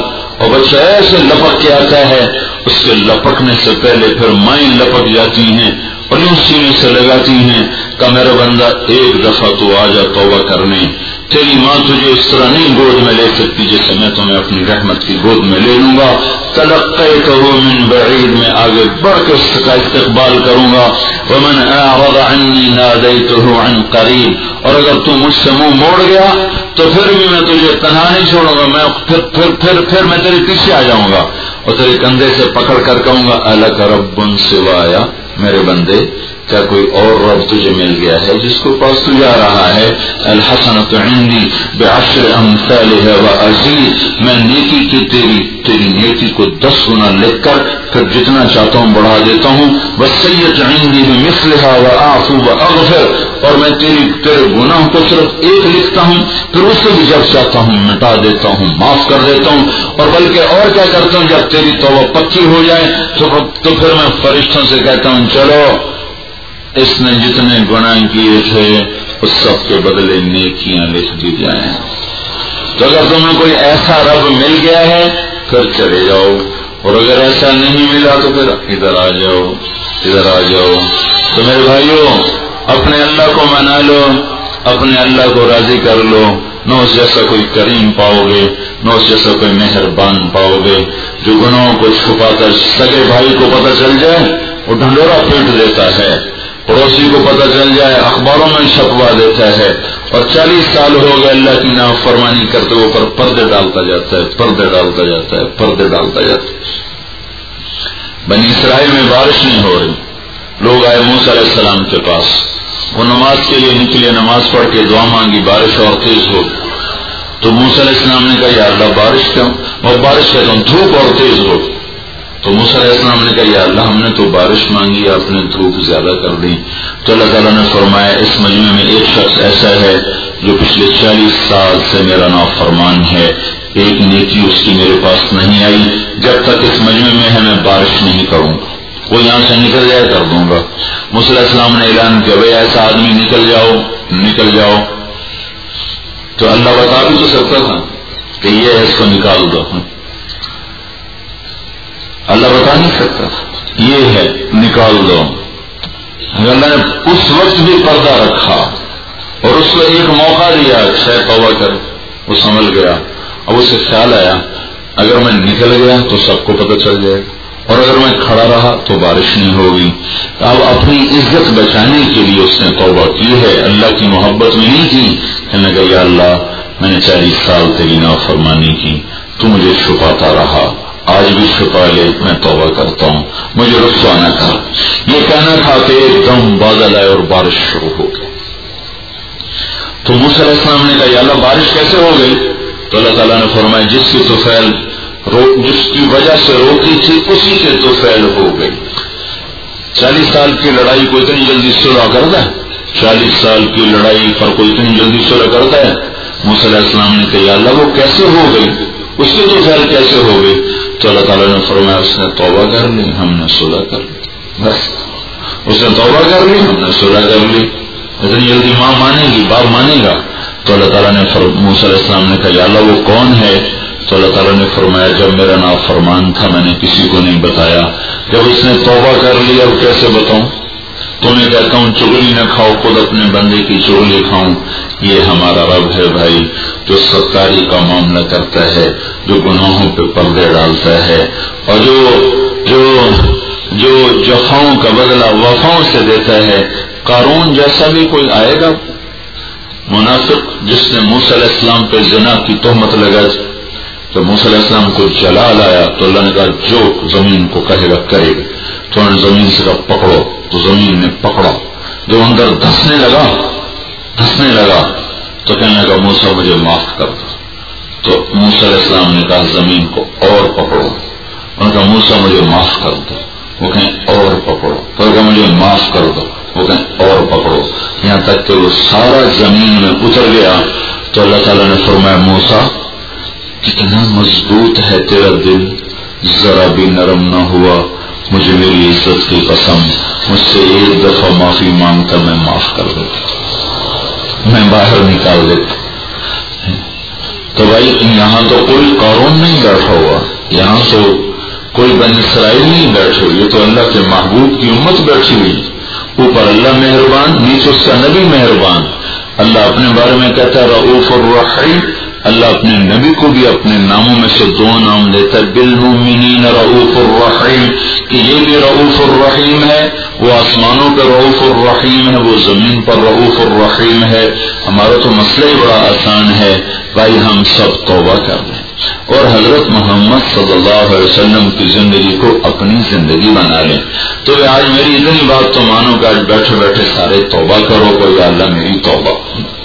اور بچہ ایسے لپک کے آتا ہے، اس کے لپکنے سے پہلے پھر مائیں لپک جاتی ہیں اور یوں سینے سے لگاتی ہیں کہ میرا بندہ ایک دفعہ تو آ جا توبہ کرنے، تیری ماں تجھے اس طرح نہیں گود میں لے سکتی جیسے میں تمہیں اپنی رحمت کی گود میں لے لوں گا، تلقیتہ من بعید، میں آگے بڑھ کے اس کا استقبال کروں گا، ومن اعرض عنی نادیتہ عن قریب، اور اگر تم مجھ سے منہ موڑ گیا تو پھر بھی میں تجھے تنہا نہیں چھوڑوں گا، میں پھر پھر پھر پھر میں تیرے پیچھے آ جاؤں گا اور تیرے کندھے سے پکڑ کر کہوں گا الک رب سوایا، میرے بندے کیا کوئی اور رب تجھے مل گیا ہے جس کو پاس تو جا رہا ہے؟ الحسنۃ عندی بعشر امثالها وازید، میں نیکی کی تیری تیری نیکی کو دس گنا لکھ کر پھر جتنا چاہتا ہوں بڑھا دیتا ہوں، والسیئۃ عندی بمثلها واعفو واغفر، اور میں تیری تیرے گناہ کو صرف ایک لکھتا ہوں پھر اس سے بھی جب چاہتا ہوں مٹا دیتا ہوں، معاف کر دیتا ہوں، اور بلکہ اور کیا کرتا ہوں جب تیری توبہ پکی ہو جائے تو تو پھر میں فرشتوں سے کہتا ہوں چلو اس نے جتنے گناہ کیے تھے اس سب کے بدلے نیکیاں لکھ دی جائیں۔ تو اگر تمہیں کوئی ایسا رب مل گیا ہے پھر چلے جاؤ، اور اگر ایسا نہیں ملا تو پھر ادھر آ جاؤ ادھر آ جاؤ۔ تو میرے بھائیوں اپنے اللہ کو منا لو، اپنے اللہ کو راضی کر لو، نہ اس جیسا کوئی کریم پاؤ گے، نہ اس جیسا کوئی مہربان پاؤ گے جو گناہوں کو چھپاتا، سگے بھائی کو پتہ چل جائے وہ ڈھنڈورا پیٹ دیتا ہے، پڑوسی کو پتہ چل جائے اخباروں میں چھپوا دیتا ہے، اور چالیس سال ہو گئے اللہ کی نافرمانی کرتے ہوئے پر پردے ڈالتا جاتا ہے پردے ڈالتا جاتا ہے پردے ڈالتا جاتا ہے۔ بنی اسرائیل میں بارش نہیں ہو رہی، لوگ آئے موسیٰ علیہ السلام کے پاس، وہ نماز کے لیے نکلے، نماز پڑھ کے دعا مانگی بارش اور تیز ہو، تو موسیٰ علیہ السلام نے کہا یا اللہ بارش کیوں؟ اور بارش کہتا ہوں دھوپ اور تیز ہو، تو موسیٰ علیہ السلام نے کہا یا اللہ ہم نے تو بارش مانگی آپ نے دھوپ زیادہ کر دی، تو اللہ تعالیٰ نے فرمایا اس مجمع میں ایک شخص ایسا ہے جو پچھلے چالیس سال سے میرا نافرمان ہے، ایک نیکی اس کی میرے پاس نہیں آئی، جب تک اس مجمع میں ہے میں بارش نہیں کروں گا، وہ یہاں سے نکل جائے کر دوں گا۔ موسیٰ علیہ السلام نے اعلان کیا بھائی ایسا آدمی نکل جاؤ نکل جاؤ، تو اللہ بتا بھی تو سکتا تھا کہ یہ ہے اس کو نکال دو، اللہ بتا نہیں سکتا یہ ہے نکال دو، اللہ نے اس وقت بھی پردہ رکھا اور اس کو ایک موقع دیا شاید توبہ کر، وہ سنبھل گیا، اب اسے خیال آیا اگر میں نکل گیا تو سب کو پتہ چل جائے گا، اور اگر میں کھڑا رہا تو بارش نہیں ہوگی، اب اپنی عزت بچانے کے لیے اس نے توبہ کی ہے، اللہ کی محبت میں نہیں کی، کہنے لگا یا اللہ میں نے چالیس سال تیری نافرمانی کی، تو مجھے چھپاتا رہا، آج بھی چھپا لے، میں توبہ کرتا ہوں، مجھے رسوا نہ کر۔ یہ کہنا تھا کہ ایک دم بادل آئے اور بارش شروع ہو گئی، تو موسیٰ علیہ السلام نے کہا یا اللہ بارش کیسے ہو گئی؟ تو اللہ تعالیٰ نے فرمایا جس کی طفیل جس کی وجہ سے روکی تھی اسی کے طفیل ہو گئی۔ چالیس سال کی لڑائی کو اتنی جلدی صلح کرتا ہے؟ چالیس سال کی لڑائی پر کوئی اتنی جلدی صلح کرتا ہے؟ موسیٰ علیہ السلام نے کہا یا اللہ وہ کیسے ہو گئی، اس کی طفیل کیسے ہو گئی؟ تو اللہ تعالیٰ نے فرمایا اس نے توبہ کر لی، ہم نے صلح کر لی، بس اس نے توبہ کر لی، ہم نے صلح کر لی۔ اتنی جلدی ماں مانے گی، باپ مانے گا؟ تو اللہ تعالیٰ نے موسیٰ علیہ السلام نے کہا یا اللہ وہ کون ہے؟ تو اللہ تعالیٰ نے فرمایا جب میرا نافرمان تھا میں نے کسی کو نہیں بتایا، جب اس نے توبہ کر لی اب کیسے بتاؤں؟ تو میں کہتا ہوں چغلی نہ کھاؤ خود اپنے بندے کی چغلی کھاؤں، یہ ہمارا رب ہے بھائی جو ستاری کا معاملہ کرتا ہے، جو گناہوں پہ پردے ڈالتا ہے، اور جو جو جو جفاؤں کا بدلہ وفاؤں سے دیتا ہے۔ قارون جیسا بھی کوئی آئے گا منافق جس نے موسیٰ علیہ السلام پہ زنا کی تہمت لگا، تو موسیٰ علیہ السلام کو جلال آیا تو اللہ نے کہا جو زمین کو کہے گا کرے گا، تو انہوں نے زمین سے کہا پکڑو، تو زمین نے پکڑا، جو اندر دھسنے لگا دھسنے لگا تو کہنے لگا موسیٰ مجھے معاف کر دو، تو موسیٰ علیہ السلام نے کہا زمین کو اور پکڑو، انہوں نے کہا موسیٰ مجھے معاف کر دو، وہ کہیں اور پکڑو، تو کہا مجھے معاف کر دو، وہ کہیں اور پکڑو، یہاں تک کہ وہ سارا زمین میں اتر گیا۔ تو اللہ تعالیٰ نے فرمایا موسیٰ کتنا مضبوط ہے تیرا دل، ذرا بھی نرم نہ ہوا، مجھے میری عزت کی قسم مجھ سے ایک دفعہ معافی مانگتا میں معاف کر دیتا، میں باہر نکال دیتا۔ تو بھائی یہاں تو کوئی قارون نہیں بیٹھا ہوا، یہاں تو کوئی بن اسرائیل نہیں بیٹھے ہوئے، یہ تو اللہ کے محبوب کی امت بیٹھی ہوئی، اوپر اللہ مہربان، نیچے اس کا نبی مہربان۔ اللہ اپنے بارے میں کہتا ہے رؤوف الرحیم، اللہ اپنے نبی کو بھی اپنے ناموں میں سے دو نام لیتا ہے، بالمؤمنین رؤوف الرحیم، کہ یہ بھی رؤوف الرحیم ہے، وہ آسمانوں پر رؤوف الرحیم ہے، وہ زمین پر رؤوف الرحیم ہے۔ ہمارا تو مسئلہ ہی بڑا آسان ہے، بھائی ہم سب توبہ کر لیں اور حضرت محمد صلی اللہ علیہ وسلم کی زندگی کو اپنی زندگی بنا لیں۔ تو آج میری اتنی بات تو مانو کہ آج بیٹھے بیٹھے سارے توبہ کرو، کوئی اللہ میری توبہ۔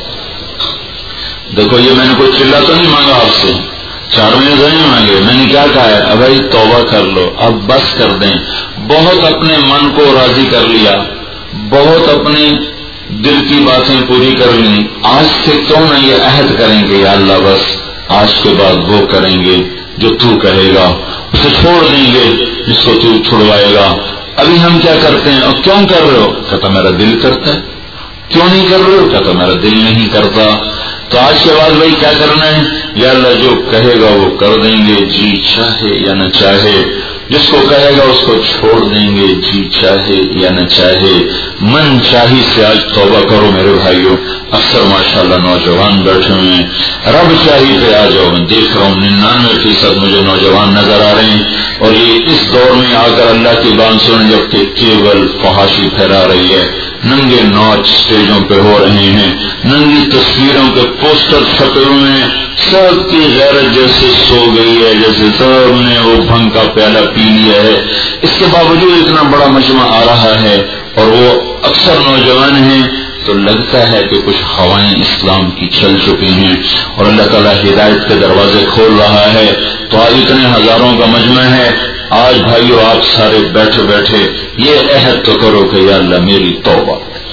دیکھو یہ میں نے کوئی چلا تو نہیں مانگا آپ سے، چار مہینے سے نہیں مانگے، میں نے کیا کہا ہے، اب بھائی توبہ کر لو، اب بس کر دیں۔ بہت اپنے من کو راضی کر لیا، بہت اپنی دل کی باتیں پوری کر لی، آج سے کیوں نہ یہ عہد کریں کہ یا اللہ بس آج کے بعد وہ کریں گے جو تو کہے گا، اسے چھوڑ دیں گے جس کو تو چھڑوائے گا۔ ابھی ہم کیا کرتے ہیں، اور کیوں کر رہے ہو، کہتا میرا دل کرتا ہے۔ کیوں نہیں کر رہے ہو، کہتا میرا دل نہیں کرتا۔ تو آج کے بعد بھائی کیا کرنا ہے، یا اللہ جو کہے گا وہ کر دیں گے، جی چاہے یا نہ چاہے، جس کو کہے گا اس کو چھوڑ دیں گے، جی چاہے یا نہ چاہے۔ من چاہی سے آج توبہ کرو میرے بھائیوں۔ اکثر ماشاءاللہ نوجوان بیٹھے ہوئے ہیں، رب چاہی پہ آ جاؤ۔ میں دیکھ رہا ہوں ننانوے فیصد مجھے نوجوان نظر آ رہے ہیں، اور یہ اس دور میں آ کر اللہ کی بات سنیں جبکہ کیول فحاشی پھیلا رہی ہے، ننگے ناچ اسٹیجوں پہ ہو رہے ہیں، ننگی تصویروں کے پوسٹر چھپے ہوئے ہیں، سب کی غیرت جیسے سو گئی ہے، جیسے سب نے وہ بھنگ کا پیالہ پی لیا ہے۔ اس کے باوجود اتنا بڑا مجمع آ رہا ہے اور وہ اکثر نوجوان ہیں، تو لگتا ہے کہ کچھ ہوائیں اسلام کی چل چکی ہیں اور اللہ تعالیٰ ہدایت کے دروازے کھول رہا ہے۔ تو آج اتنے ہزاروں کا مجمع ہے، آج بھائیو آپ سارے بیٹھے بیٹھے یہ عہد تو کرو کہ یا اللہ میری توبہ۔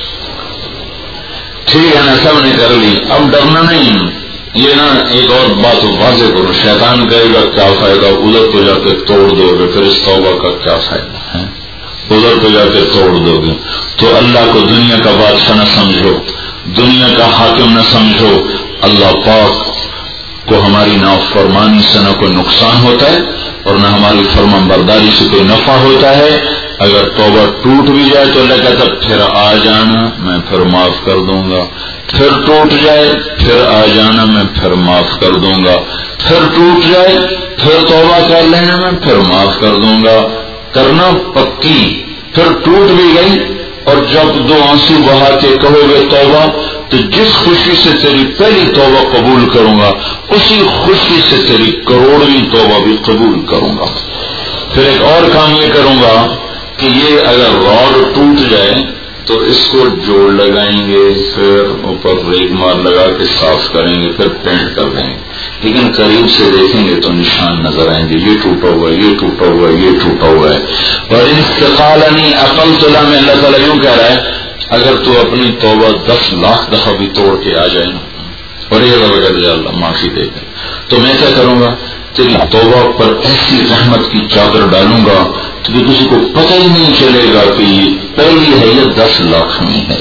ٹھیک ہے نا، سب نے کر لی، اب ڈرنا نہیں۔ یہ نا ایک اور بات واضح کرو، شیطان کہے گا کیا فائدہ، ادھر تو جا کے توڑ دو گے، پھر اس توبہ کا کیا فائدہ ہے، ادھر تو جا کے توڑ دو گے۔ تو اللہ کو دنیا کا بادشاہ نہ سمجھو، دنیا کا حاکم نہ سمجھو۔ اللہ پاک کو ہماری نافرمانی سے نہ کوئی نقصان ہوتا ہے اور نہ ہماری فرمان برداری سے کوئی نفع ہوتا ہے۔ اگر توبہ ٹوٹ بھی جائے تو اللہ کہتا پھر آ جانا میں پھر معاف کر دوں گا، پھر ٹوٹ جائے پھر آ جانا میں پھر معاف کر دوں گا، پھر ٹوٹ جائے پھر توبہ کر لینا میں پھر معاف کر دوں گا۔ کرنا پکی، پھر ٹوٹ بھی گئی اور جب دو آنسو بہا کے کہو گے توبہ، تو جس خوشی سے تیری پہلی توبہ قبول کروں گا اسی خوشی سے تیری کروڑویں توبہ بھی قبول کروں گا۔ پھر ایک اور کام یہ کروں گا کہ یہ اگر راڈ ٹوٹ جائے تو اس کو جوڑ لگائیں گے، پھر اوپر ریگ مار لگا کے صاف کریں گے، پھر پینٹ کر دیں گے، لیکن قریب سے دیکھیں گے تو نشان نظر آئیں گے، یہ ٹوٹا ہوا ہے، یہ ٹوٹا ہوا ہے، یہ ٹوٹا ہوا ہے۔ اور استقالنی عقل صلاح میں اللہ تعالیٰ یوں کہہ رہا ہے اگر تو اپنی توبہ دس لاکھ دفعہ بھی توڑ کے آ جائے نا اور یہ لگا اللہ معافی دے گا، تو میں کیا کروں گا، تیری توبہ پر ایسی رحمت کی چادر ڈالوں گا کہ کسی کو پتہ ہی نہیں چلے گا کہ یہ پہلی ہے یا دس لاکھ میں ہے،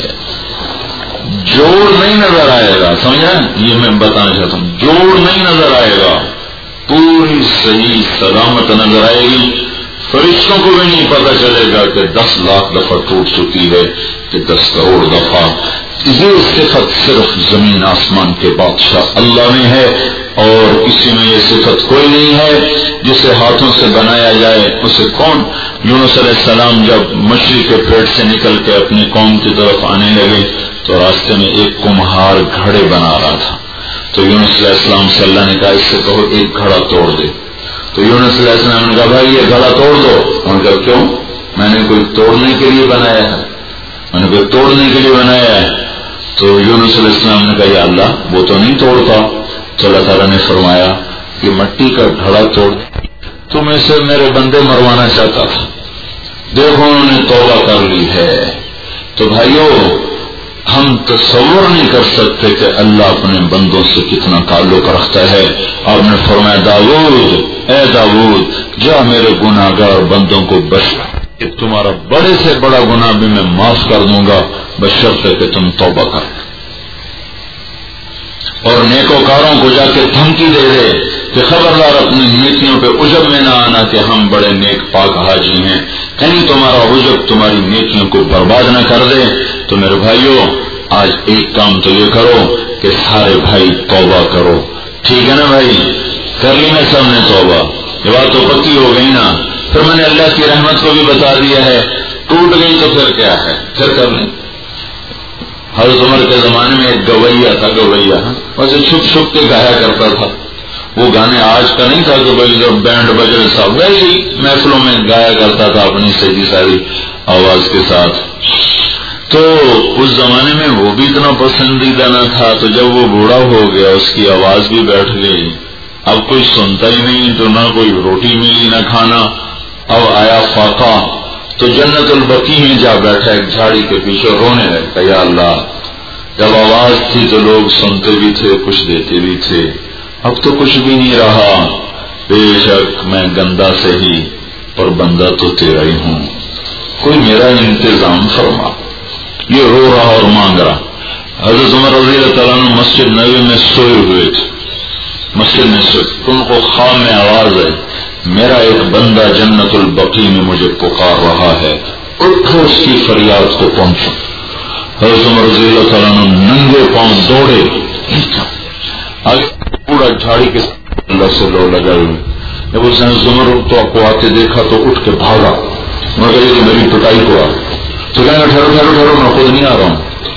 جوڑ نہیں نظر آئے گا۔ سمجھا، یہ میں بتانا چاہتا ہوں، جوڑ نہیں نظر آئے گا، پوری صحیح سلامت نظر آئے گی۔ فرشتوں کو بھی نہیں پتہ چلے گا کہ دس لاکھ دفعہ ٹوٹ چکی ہے کہ دس کروڑ دفعہ۔ یہ صفت صرف زمین آسمان کے بادشاہ اللہ میں ہے اور کسی میں یہ صفت کوئی نہیں ہے۔ جسے ہاتھوں سے بنایا جائے اسے کون، یونس علیہ السلام جب مچھلی کے پیٹ سے نکل کے اپنی قوم کی طرف آنے لگے تو راستے میں ایک کمہار گھڑے بنا رہا تھا، تو یونس علیہ السلام سے اللہ نے کہا اس سے کہو ایک گھڑا توڑ دے۔ تو یونس علیہ السلام نے کہا بھائی یہ گھڑا توڑ دو۔ انہوں نے کہا کیوں، میں نے کوئی توڑنے کے لیے بنایا ہے، میں نے کوئی توڑنے کے لیے بنایا ہے۔ تو یونس علیہ السلام نے کہا یا اللہ وہ تو نہیں توڑتا۔ تو اللہ تعالیٰ نے فرمایا کہ مٹی کا گھڑا توڑ، تم اسے میرے بندے مروانا چاہتا تھا، دیکھو انہوں نے توبہ کر لی ہے۔ تو بھائیو ہم تصور نہیں کر سکتے کہ اللہ اپنے بندوں سے کتنا تعلق رکھتا ہے۔ آپ نے فرمایا داؤد اے داؤد جا میرے گناہگار بندوں کو بخش، کہ تمہارا بڑے سے بڑا گناہ بھی میں معاف کر دوں گا بشرطے کہ تم توبہ کر۔ اور نیکوکاروں کو جا کے دھمکی دے دے کہ خبردار اپنی نیکیوں پہ عجب میں نہ آنا کہ ہم بڑے نیک پاک حاجی ہیں، کہیں تمہارا عجب تمہاری نیکیوں کو برباد نہ کر دے۔ تو میرے بھائیوں، آج ایک کام تو یہ کرو کہ سارے بھائی توبہ کرو، ٹھیک ہے نا بھائی؟ کر لی نا سب نے توبہ؟ یہ بات تو پکی ہو گئی نا؟ پھر میں نے اللہ کی رحمت کو بھی بتا دیا ہے، ٹوٹ گئی تو پھر کیا ہے، پھر کر لیں۔ حضرت عمر کے زمانے میں ایک گویا تھا، گویا ویسے چھپ چھپ کے گایا کرتا تھا، وہ گانے آج کا نہیں تھا کہ بھائی جب بینڈ بجے صاحب، ویسے ہی محفلوں میں گایا کرتا تھا اپنی سیدھی ساری آواز کے ساتھ۔ تو اس زمانے میں وہ بھی اتنا پسندیدہ نہ تھا، تو جب وہ بوڑھا ہو گیا اس کی آواز بھی بیٹھ گئی، اب کوئی سنتا ہی نہیں، تو نہ کوئی روٹی ملی نہ کھانا۔ اب آیا فاقہ، تو جنت البقیع میں جا بیٹھا ایک جھاڑی کے پیچھے رونے لگا، یا اللہ جب آواز تھی تو لوگ سنتے بھی تھے، کچھ دیتے بھی تھے، اب تو کچھ بھی نہیں رہا، بے شک میں گندا سے ہی پر بندہ تو تیرا ہی ہوں، کوئی میرا انتظام فرما۔ یہ رو رہا اور مانگ رہا۔ حضرت عمر رضی اللہ تعالیٰ عنہ مسجد نبوی میں سوئے ہوئے تھے، مسجد میں سوئے، ان کو خواب میں آواز آئی، میرا ایک بندہ جنت البقیع میں مجھے پکار رہا ہے، اٹھو اس کی فریاد کو پہنچو۔ حضرت عمر رضی اللہ تعالیٰ عنہ ننگے پاؤں دوڑے، آگے پورا جھاڑی کے اللہ سے لو لگا ہوئے۔ جب اس نے عمر تو آپ کو آتے دیکھا تو اٹھ کے بھاگا، مگر یہ کہ میری پٹائی کو آ، تو کہیں گے ٹھہرو ٹھہرو ٹھہرو میں خود نہیں آ رہا ہوں۔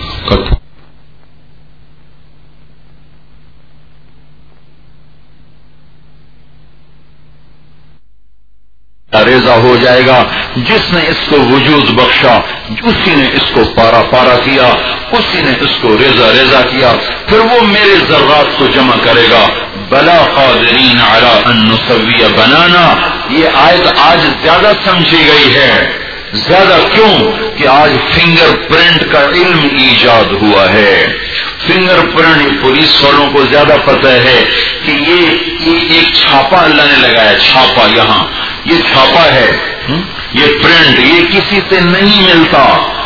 ریزہ ہو جائے گا، جس نے اس کو وجود بخشا اسی نے اس کو پارا پارا کیا، اسی نے اس کو ریزہ ریزہ کیا، پھر وہ میرے ذرات کو جمع کرے گا۔ بلا قادرین علی ان نسوی بنانا، یہ آیت آج زیادہ سمجھی گئی ہے، زیادہ کیوں کہ آج فنگر پرنٹ کا علم ایجاد ہوا ہے۔ فنگر پرنٹ پولیس والوں کو زیادہ پتہ ہے کہ یہ ایک چھاپا اللہ نے لگایا، چھاپا یہاں یہ چھاپا ہے، یہ پرنٹ یہ کسی سے نہیں ملتا۔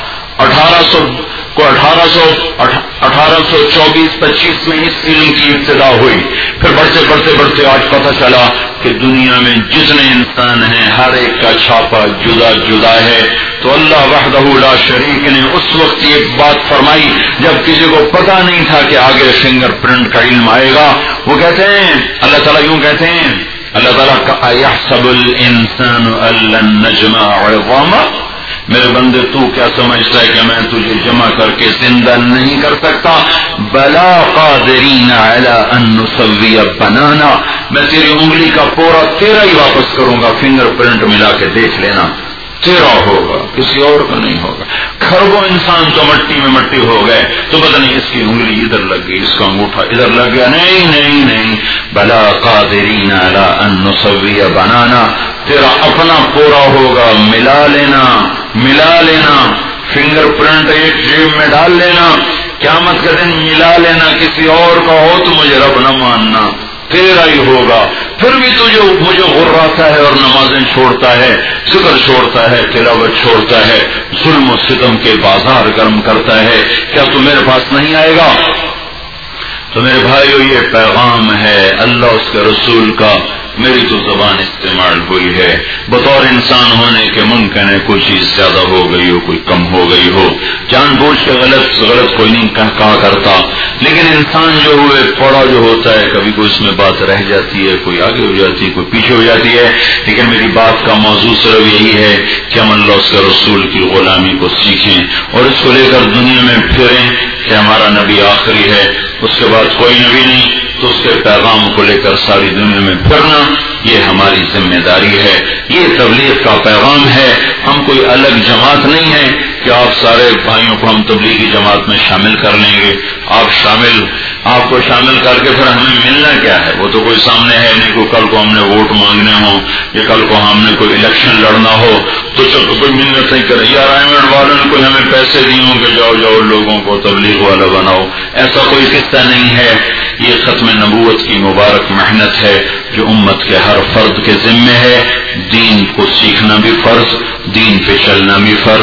اٹھارہ سو کو اٹھارہ سو اٹھارہ سو چوبیس پچیس میں اس علم کی ابتدا ہوئی، پھر بڑھتے بڑھتے بڑھتے آج پتہ چلا کہ دنیا میں جتنے انسان ہیں ہر ایک کا چھاپا جدا جدا ہے۔ تو اللہ وحدہ لا شریک نے اس وقت یہ بات فرمائی جب کسی کو پتہ نہیں تھا کہ آگے فنگر پرنٹ کا علم آئے گا۔ وہ کہتے ہیں، اللہ تعالیٰ یوں کہتے ہیں، اللہ تعالیٰ کا اَيَحْسَبُ الْإِنسَانُ أَن لَّن نَّجْمَعَ عِظَامَهُ، میرے بندے تو کیا سمجھتا ہے کہ میں تجھے جمع کر کے زندہ نہیں کر سکتا؟ بلا قادرین علی ان نسوی بنانا، میں تیری انگلی کا پورا تیرا ہی واپس کروں گا، فنگر پرنٹ ملا کے دیکھ لینا، تیرا ہوگا، کسی اور کا نہیں ہوگا۔ کھربوں انسان تو مٹی میں مٹی ہو گئے، تو پتہ نہیں اس کی انگلی ادھر لگ گئی، اس کا انگوٹھا ادھر لگ گیا، نہیں نہیں نہیں، بلا قادرین علی ان نسوی بنانا، تیرا اپنا پورا ہوگا، ملا لینا ملا لینا، فنگر پرنٹ ایک جیب میں ڈال لینا، قیامت کا دن ملا لینا، کسی اور کا ہو تو مجھے رب نہ ماننا، تیرا ہی ہوگا۔ پھر بھی تجھے مجھے غراتا ہے اور نمازیں چھوڑتا ہے، ذکر چھوڑتا ہے، تلاوت چھوڑتا ہے، ظلم و ستم کے بازار گرم کرتا ہے، کیا تو میرے پاس نہیں آئے گا؟ تو میرے بھائیو یہ پیغام ہے اللہ اس کے رسول کا، میری تو زبان استعمال ہوئی ہے، بطور انسان ہونے کے ممکن ہے کوئی چیز زیادہ ہو گئی ہو، کوئی کم ہو گئی ہو، جان بوجھ کے غلط غلط کوئی نہیں کہا کرتا، لیکن انسان جو ہوئے پڑا جو ہوتا ہے، کبھی کوئی اس میں بات رہ جاتی ہے، کوئی آگے ہو جاتی ہے، کوئی پیچھے ہو جاتی ہے، لیکن میری بات کا موضوع صرف یہی ہے کہ ہم اللہ اس کے رسول کی غلامی کو سیکھیں اور اس کو لے کر دنیا میں پھریں کہ ہمارا نبی آخری ہے، اس کے بعد کوئی نبی نہیں، تو اس کے پیغام کو لے کر ساری دنیا میں پھرنا یہ ہماری ذمہ داری ہے، یہ تبلیغ کا پیغام ہے۔ ہم کوئی الگ جماعت نہیں ہے کہ آپ سارے بھائیوں کو ہم تبلیغی جماعت میں شامل کر لیں گے، آپ شامل آپ کو شامل کر کے پھر ہمیں ملنا کیا ہے؟ وہ تو کوئی سامنے ہے نہیں، کوئی کل کو ہم نے ووٹ مانگنے ہوں یا کل کو ہم نے کوئی الیکشن لڑنا ہو تو چلو کوئی منت نہیں کرے، یا رائمنڈ والوں نے کوئی ہمیں پیسے دیے ہوں کہ جاؤ جاؤ لوگوں کو تبلیغ والا بناؤ، ایسا کوئی قصہ نہیں ہے۔ یہ ختم نبوت کی مبارک محنت ہے جو امت کے ہر فرد کے ذمے ہے، دین کو سیکھنا بھی فرض، دین پہ چلنا بھی فرض،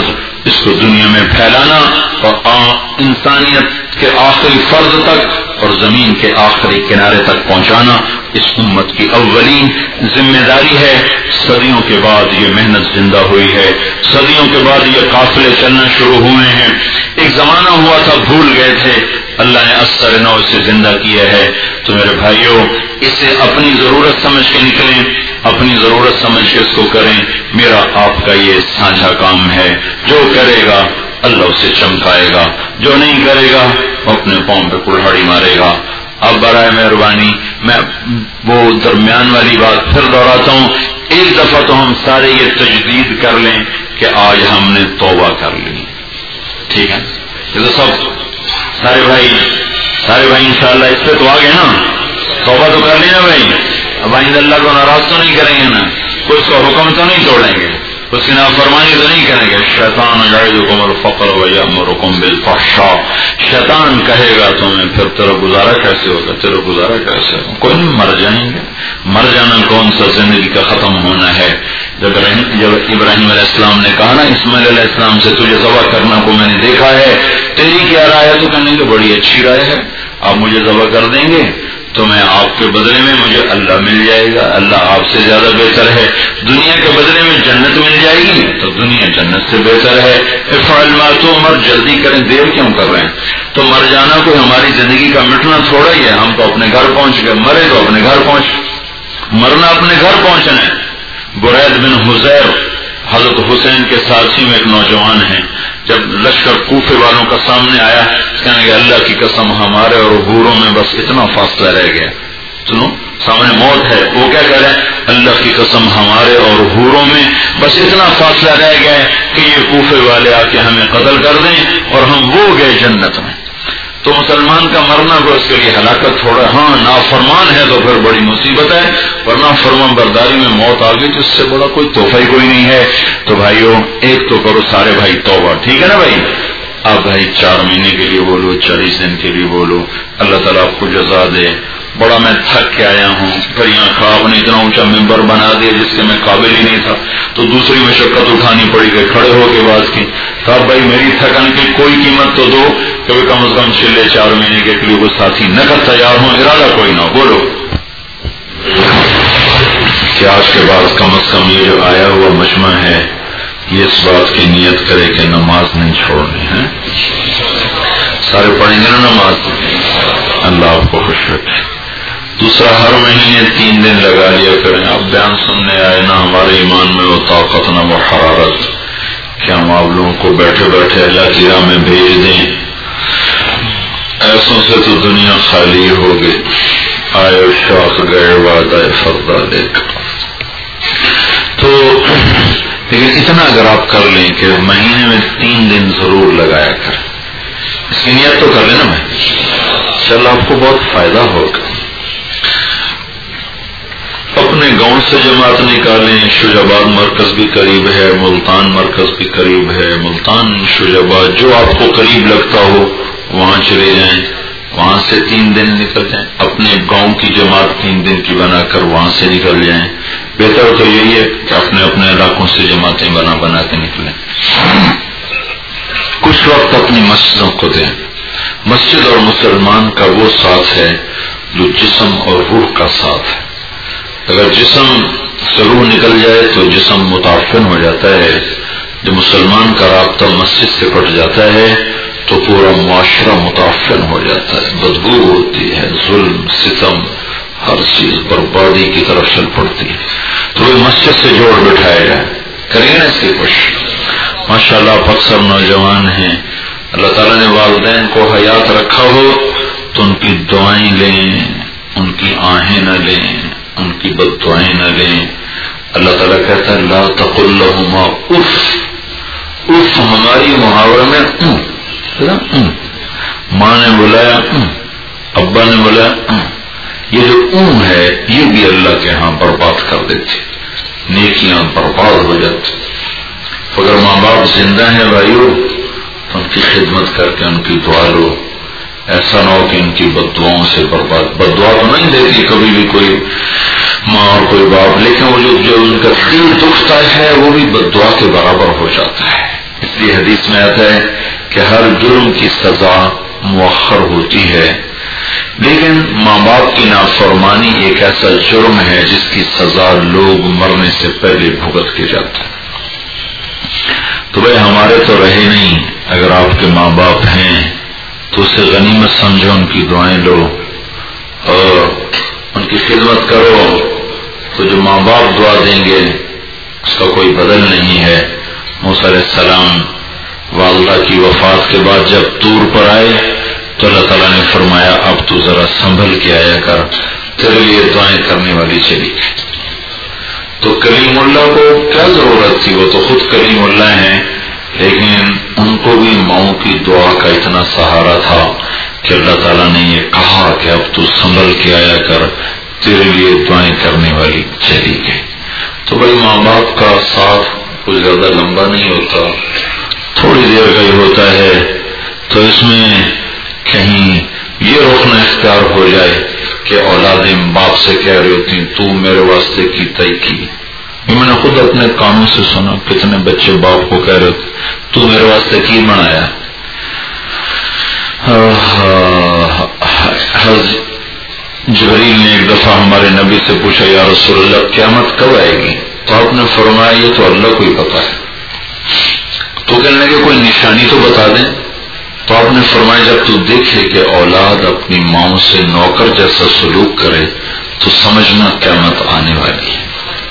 اس کو دنیا میں پھیلانا اور انسانیت کے آخری فرد تک اور زمین کے آخری کنارے تک پہنچانا اس امت کی اولین ذمہ داری ہے. صدیوں کے بعد یہ محنت زندہ ہوئی ہے, صدیوں کے بعد یہ قافلے چلنا شروع ہوئے ہیں. ایک زمانہ ہوا تھا بھول گئے تھے, اللہ نے اثر نو اسے زندہ کیا ہے. تو میرے بھائیوں, اسے اپنی ضرورت سمجھ کے نکلیں, اپنی ضرورت سمجھ کے اس کو کریں. میرا آپ کا یہ سانجھا کام ہے. جو کرے گا اللہ اسے چمکائے گا, جو نہیں کرے گا وہ اپنے پاؤں پہ کلہاڑی مارے گا. اب برائے مہربانی میں وہ درمیان والی بات پھر دہراتا ہوں, ایک دفعہ تو ہم سارے یہ تجدید کر لیں کہ آج ہم نے توبہ کر لی. ٹھیک ہے, یہ تو سب سارے بھائی سارے بھائی انشاءاللہ اس پہ تو آ گئے نا, توبہ تو کر لی نا بھائی. اب آئندہ اللہ کو ناراض تو نہیں کریں گے نا, کوئی اس کا حکم تو نہیں توڑیں گے, اس کی نافرمانی تو نہیں کریں گے. شیطان یعدکم الفقر ویأمرکم بالفحشاء, شیطان کہے گا تمہیں پھر تیرا گزارا کیسے ہوگا, تیرا گزارا کیسے ہوگا, کوئی نہیں, مر جائیں گے. مر جانا کون سا زندگی کا ختم ہونا ہے. جب جب ابراہیم علیہ السلام نے کہا نا اسماعیل علیہ السلام سے تجھے ذبح کرنا کو میں نے دیکھا ہے, تیری کیا رائے ہے, تو کہنے کہ بڑی اچھی رائے ہے, آپ مجھے ذبح کر دیں گے تو میں آپ کے بدلے میں مجھے اللہ مل جائے گا. اللہ آپ سے زیادہ بہتر ہے. دنیا کے بدلے میں جنت مل جائے گی تو دنیا جنت سے بہتر ہے. افعل ما تؤمر, جلدی کریں, دیر کیوں کر رہے ہیں. تو مر جانا کوئی ہماری زندگی کا مٹنا تھوڑا ہی ہے. ہم تو اپنے گھر پہنچ گئے, مرے تو اپنے گھر پہنچ, مرنا اپنے گھر پہنچنا ہے. برید بن حذیر حضرت حسین کے ساتھی میں ایک نوجوان ہیں, جب لشکر کوفے والوں کا سامنے آیا کہنے کہ اللہ کی قسم ہمارے اور حوروں میں بس اتنا فاصلہ رہ گیا. سنو, سامنے موت ہے, وہ کیا کہہ رہے ہیں, اللہ کی قسم ہمارے اور حوروں میں بس اتنا فاصلہ رہ گیا کہ یہ کوفے والے آ کے ہمیں قتل کر دیں اور ہم وہ گئے جنت میں. تو مسلمان کا مرنا کو اس کے لیے ہلاکت تھوڑا, ہاں نافرمان ہے تو پھر بڑی مصیبت ہے, ورنہ فرمان برداری میں موت آ گئی تو اس سے بڑا کوئی تحفہ ہی کوئی نہیں ہے. تو بھائیو ایک تو کرو سارے بھائی توبہ, ٹھیک ہے نا بھائی. آپ بھائی چار مہینے کے لیے بولو, چالیس دن کے لیے بولو, اللہ تعالیٰ آپ کو جزا دے. بڑا میں تھک کے آیا ہوں, پھر یہاں خواب نے اتنا اونچا ممبر بنا دیا جس کے میں قابل ہی نہیں تھا, تو دوسری مشقت اٹھانی پڑی گئی, کھڑے ہو کے بات کی. کہا بھائی میری تھکن کی کوئی قیمت تو دو کہ کم از کم چلے چار مہینے کے لیے وہ ساتھی نقد تیار ہوں, ارادہ کوئی نہ بولو کہ آج کے بعد کم از کم یہ جو آیا ہوا مجمع ہے یہ اس بات کی نیت کرے کہ نماز نہیں چھوڑنی ہے. سارے پڑھیں گے نا نماز, اللہ آپ کو خوش رکھے. دوسرا, ہر مہینے تین دن لگا لیا کریں. آپ بیان سننے آئے نا, ہمارے ایمان میں وہ طاقت نہ وہ حرارت کہ ہم آپ لوگوں کو بیٹھے بیٹھے اللہ کی راہ میں بھیج دیں. ایسوں سے تو دنیا خالی ہو گئی, آئے شوق گئے وعدہ فردا لے کر. تو لیکن اتنا اگر آپ کر لیں کہ مہینے میں تین دن ضرور لگایا کریں, اس کی نیت تو کر لینا میں, چل آپ کو بہت فائدہ ہوگا. اپنے گاؤں سے جماعت نکالیں. شجاباد مرکز بھی قریب ہے, ملتان مرکز بھی قریب ہے. ملتان, شجاباد جو آپ کو قریب لگتا ہو وہاں چلے جائیں, وہاں سے تین دن نکل جائیں. اپنے گاؤں کی جماعت تین دن کی بنا کر وہاں سے نکل جائیں. بہتر تو یہی ہے کہ اپنے اپنے علاقوں سے جماعتیں بنا بنا کے نکلیں. کچھ وقت اپنی مسجدوں کو دیں. مسجد اور مسلمان کا وہ ساتھ ہے جو جسم اور روح کا ساتھ ہے. اگر جسم سے روح نکل جائے تو جسم متعفن ہو جاتا ہے. جب مسلمان کا رابطہ مسجد سے کٹ جاتا ہے تو پورا معاشرہ متعفن ہو جاتا ہے, بدبو ہوتی ہے, ظلم ستم ہر چیز بربادی کی طرف چل پڑتی ہے. تو وہ مسجد سے جوڑ بٹھایا جائے, کریں گے نا اس کی کوشش. ماشاء اللہ آپ اکثر نوجوان ہیں, اللہ تعالیٰ نے والدین کو حیات رکھا ہو تو ان کی دعائیں لیں, ان کی آہیں نہ لیں, ان کی بد دعائیں نہ لیں. اللہ تعالیٰ کہتا ہے لا تقل لهما اف. اف ہماری محاورے میں ام, ماں نے بلایا ام, ابا نے بلایا. یہ جو ام ہے یہ بھی اللہ کے ہاں برباد کر دیتی, نیکیاں برباد ہو جاتی. اگر ماں باپ زندہ ہیں بھائیو تو ان کی خدمت کر کے ان کی دعا لو. ایسا نہ ہو کہ ان کی بد دعاؤں سے برباد. بد دعا تو نہیں دیتی کبھی بھی کوئی ماں اور کوئی باپ, لیکن وہ جو, جو ان کا دل دکھتا ہے وہ بھی بد دعا کے برابر ہو جاتا ہے. اس اس لیے حدیث میں آتا ہے کہ ہر جرم کی سزا مؤخر ہوتی ہے، لیکن ماں باپ کی نافرمانی ایک ایسا جرم ہے جس کی سزا لوگ مرنے سے پہلے بھگت کے جاتے ہیں۔ تو بھائی ہمارے تو رہے نہیں، اگر آپ کے ماں باپ ہیں تو اسے غنیمت سمجھو، ان کی دعائیں لو اور ان کی خدمت کرو، تو جو ماں باپ دعا دیں گے اس کا کوئی بدل نہیں ہے۔ موسیٰ علیہ السلام والدہ کی وفات کے بعد جب طور پر آئے تو اللہ تعالیٰ نے فرمایا اب تو ذرا سنبھل کے آیا کر، تیرے لیے دعائیں کرنے والی چلی گئی۔ تو کلیم اللہ کو کیا ضرورت تھی، وہ تو خود کلیم اللہ ہیں، لیکن ان کو بھی ماؤں کی دعا کا اتنا سہارا تھا کہ اللہ تعالیٰ نے یہ کہا کہ اب تو سنبھل کے آیا کر، تیرے لیے دعائیں کرنے والی چلی گئی۔ تو بھائی ماں باپ کا ساتھ کچھ زیادہ لمبا نہیں ہوتا، تھوڑی دیر کا ہی ہوتا ہے، تو اس میں کہیں یہ روکنا اختیار ہو جائے کہ اولادیں باپ سے کہہ رہی ہوتی تو میرے واسطے کی طے کی۔ میں نے خود اپنے کانوں سے سنا کتنے بچے باپ کو کہہ رہے ہوتے تو میرے واسطے کی بنایا۔ جبریل نے ایک دفعہ ہمارے نبی سے پوچھا یا رسول اللہ قیامت کب آئے گی؟ تو آپ نے فرمایا یہ تو اللہ کو ہی پتا ہے۔ تو کہنے لگے کوئی نشانی تو بتا دیں۔ تو آپ نے فرمایا جب تو دیکھے کہ اولاد اپنی ماؤں سے نوکر جیسا سلوک کرے تو سمجھنا قیامت آنے والی ہے۔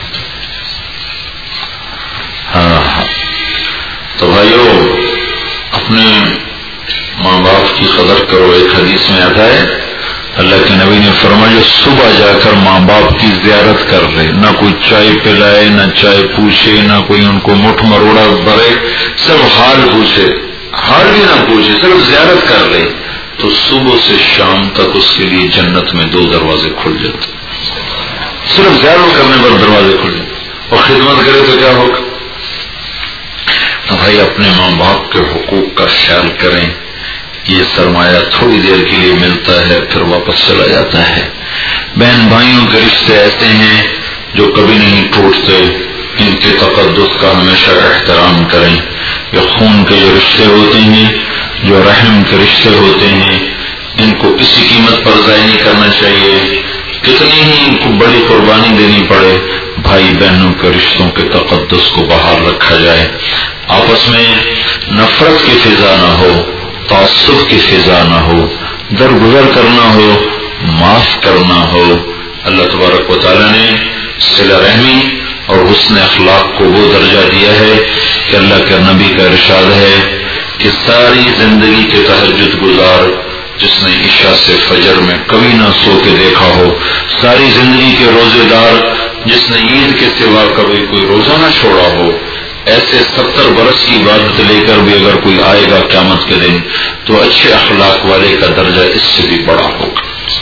ہاں تو بھائیو اپنے ماں باپ کی قدر کرو۔ ایک حدیث میں آتا ہے اللہ کے نبی نے فرمایا صبح جا کر ماں باپ کی زیارت کر لے، نہ کوئی چائے پلائے نہ چائے پوچھے نہ کوئی ان کو مٹھ مروڑا بھرے، سب حال پوچھے، حال بھی نہ پوچھے، صرف زیارت کر لے تو صبح سے شام تک اس کے لیے جنت میں دو دروازے کھل جاتے، صرف زیارت کرنے پر دروازے کھل جاتے۔ اور خدمت کرے تو کیا ہوگا؟ تو بھائی اپنے ماں باپ کے حقوق کا خیال کریں۔ یہ سرمایہ تھوڑی دیر کے لیے ملتا ہے پھر واپس چلا جاتا ہے۔ بہن بھائیوں کے رشتے ایسے ہیں جو کبھی نہیں ٹوٹتے، ان کے تقدس کا ہمیشہ احترام کریں۔ یہ خون کے جو رشتے ہوتے ہیں، جو رحم کے رشتے ہوتے ہیں، ان کو کسی قیمت پر ضائع نہیں کرنا چاہیے، کتنی ہی ان کو بڑی قربانی دینی پڑے، بھائی بہنوں کے رشتوں کے تقدس کو بحال رکھا جائے۔ آپس میں نفرت کی فضا نہ ہو، تعصب کی فضا نہ ہو، درگزر کرنا ہو، معاف کرنا ہو۔ اللہ تبارک و تعالیٰ نے صلہ رحمی اور حسن اخلاق کو وہ درجہ دیا ہے کہ اللہ کے نبی کا ارشاد ہے کہ ساری زندگی کے تہجد گزار جس نے عشاء سے فجر میں کبھی نہ سو کے دیکھا ہو، ساری زندگی کے روزے دار جس نے عید کے سوا کبھی کوئی روزہ نہ چھوڑا ہو، ایسے ستر برس کی عبادت لے کر بھی اگر کوئی آئے گا قیامت کے دن تو اچھے اخلاق والے کا درجہ اس سے بھی بڑا ہوگا۔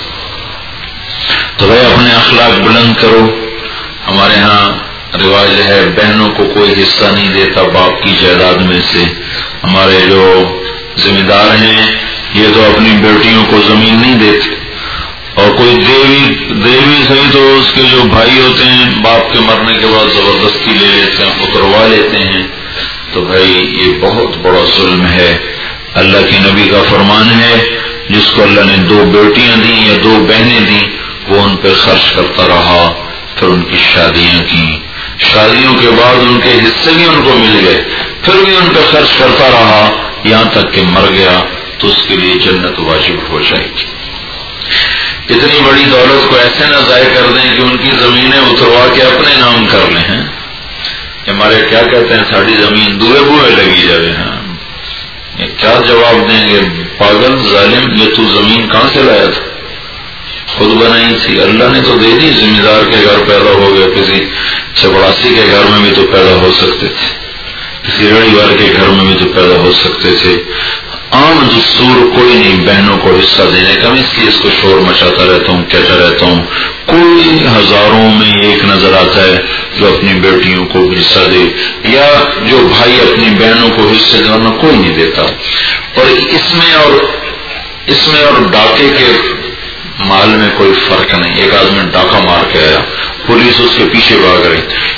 تو بھائی اپنے اخلاق بلند کرو۔ ہمارے ہاں رواج ہے بہنوں کو کوئی حصہ نہیں دیتا باپ کی جائیداد میں سے۔ ہمارے جو ذمہ دار ہیں یہ تو اپنی بیٹیوں کو زمین نہیں دیتے، اور کوئی دیوی دیوی صحیح تو اس کے جو بھائی ہوتے ہیں باپ کے مرنے کے بعد زبردستی لے لیتے ہیں، اتروا لیتے ہیں۔ تو بھائی یہ بہت بڑا ظلم ہے۔ اللہ کے نبی کا فرمان ہے جس کو اللہ نے دو بیٹیاں دیں یا دو بہنیں دیں وہ ان پہ خرچ کرتا رہا، پھر ان کی شادیاں کی، شادیوں کے بعد ان کے حصے بھی ان کو مل گئے، پھر بھی ان پہ خرچ کرتا رہا یہاں تک کہ مر گیا تو اس کے لیے جنت واجب ہو جائے گی۔ اتنی بڑی دولت کو ایسے نہ ضائع کر دیں کہ ان کی زمینیں اتروا کے اپنے نام کر لیں۔ ہیں ہمارے کیا کہتے ہیں ساری زمین دوئے بوئے لگی جائے۔ ہاں یہ کیا جواب دیں گے؟ پاگل ظالم، یہ تو زمین کہاں سے لایا تھا؟ خود بنائی تھی، اللہ نے تو دے دی۔ ذمہ دار کے گھر پیدا ہو گیا، کسی چپڑاسی کے گھر میں بھی تو پیدا ہو سکتے تھے، کسی ریڑھی والے کے گھر میں بھی تو پیدا ہو سکتے تھے۔ عام دستور کوئی نہیں بہنوں کو حصہ دینے کا، میں اس لیے اس کو شور مچاتا رہتا ہوں، کہتا رہتا ہوں۔ کوئی ہزاروں میں ایک نظر آتا ہے جو اپنی بیٹیوں کو حصہ دے یا جو بھائی اپنی بہنوں کو حصے دے، ورنہ کوئی نہیں دیتا۔ اور اس میں اور اس میں اور ڈاکے کے مال میں کوئی فرق نہیں۔ ایک آدمی ڈاکہ مار کے آیا، پولیس اس کے پیچھے بھاگ رہی،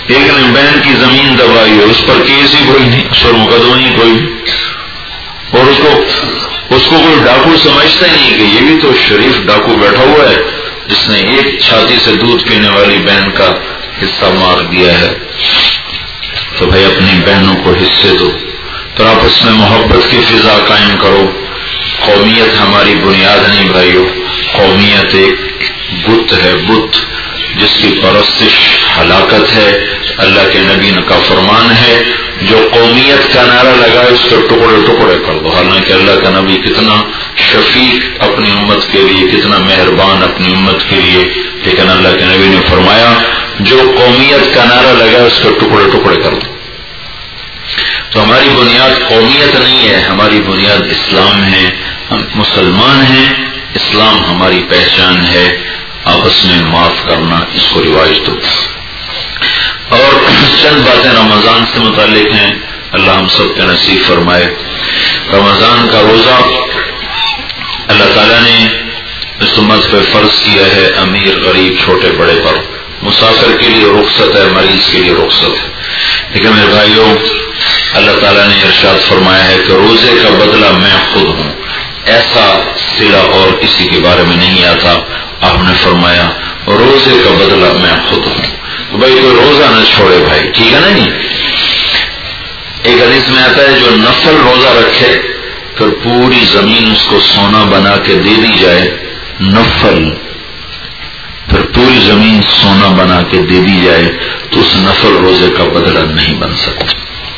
ایک نے بہن کی زمین دبائی ہے، اس پر کیس ہی کوئی نہیں، اس پر مقدمہ ہی کوئی نہیں، اور اس کو اس کو کوئی ڈاکو سمجھتا ہی نہیں کہ یہ بھی تو شریف ڈاکو بیٹھا ہوا ہے جس نے ایک چھاتی سے دودھ پینے والی بہن کا حصہ مار دیا ہے۔ تو بھائی اپنی بہنوں کو حصے دو، پھر آپس میں محبت کی فضا قائم کرو۔ قومیت ہماری بنیاد نہیں بھائیو، قومیت ایک بت ہے، بت جس کی پرستش ہلاکت ہے۔ اللہ کے نبی کا فرمان ہے جو قومیت کا نعرہ لگائے اس کو ٹکڑے ٹکڑے کر دو۔ حالانکہ اللہ کا نبی کتنا شفیق اپنی امت کے لیے، کتنا مہربان اپنی امت کے لیے، لیکن اللہ کے نبی نے فرمایا جو قومیت کا نعرہ لگائے اس کو ٹکڑے ٹکڑے کر دو۔ تو ہماری بنیاد قومیت نہیں ہے، ہماری بنیاد اسلام ہے، ہم مسلمان ہیں، اسلام ہماری پہچان ہے۔ آپس میں معاف کرنا، اس کو رواج دو۔ اور چند باتیں رمضان سے متعلق ہیں، اللہ ہم سب کے نصیب فرمائے۔ رمضان کا روزہ اللہ تعالیٰ نے اس امت پہ فرض کیا ہے، امیر غریب چھوٹے بڑے پر، مسافر کے لیے رخصت ہے، مریض کے لیے رخصت ہے۔ لیکن میرے بھائیوں، اللہ تعالیٰ نے ارشاد فرمایا ہے کہ روزے کا بدلہ میں خود ہوں، ایسا صلہ اور کسی کے بارے میں نہیں آتا۔ آپ نے فرمایا روزے کا بدلہ میں خود ہوں، تو بھائی کوئی روزہ نہ چھوڑے بھائی، ٹھیک ہے نا نہیں؟ ایک حدیث میں آتا ہے جو نفل روزہ رکھے پھر پوری زمین اس کو سونا بنا کے دے دی جائے، نفل پھر پوری زمین سونا بنا کے دے دی جائے تو اس نفل روزے کا بدلہ نہیں بن سکتا۔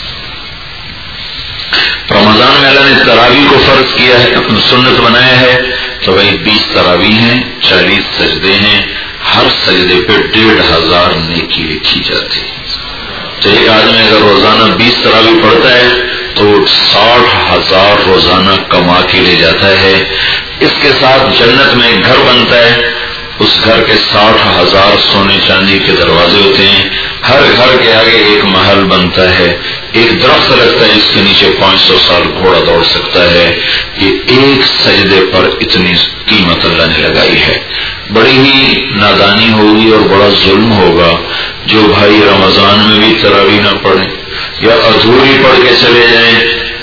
رمضان میں اللہ نے تراویح کو فرض کیا ہے، اپنی سنت بنایا ہے، تو بھائی بیس تراویح ہیں، چالیس سجدے ہیں، ہر سجدے پہ ڈیڑھ ہزار نیکی لکھی جاتی ہے۔ تو ایک آدمی اگر روزانہ بیس تراویح پڑھتا ہے تو ساٹھ ہزار روزانہ کما کے لے جاتا ہے۔ اس کے ساتھ جنت میں ایک گھر بنتا ہے، اس گھر کے ساٹھ ہزار سونے چاندی کے دروازے ہوتے ہیں، ہر گھر کے آگے ایک محل بنتا ہے، ایک درخت لگتا ہے جس کے نیچے پانچ سو سال گھوڑا دوڑ سکتا ہے۔ یہ ایک سجدے پر اتنی قیمت اللہ نے لگائی ہے۔ بڑی ہی نادانی ہوگی اور بڑا ظلم ہوگا جو بھائی رمضان میں بھی تراویح نہ پڑھیں یا ادھوری پڑھ کے چلے جائیں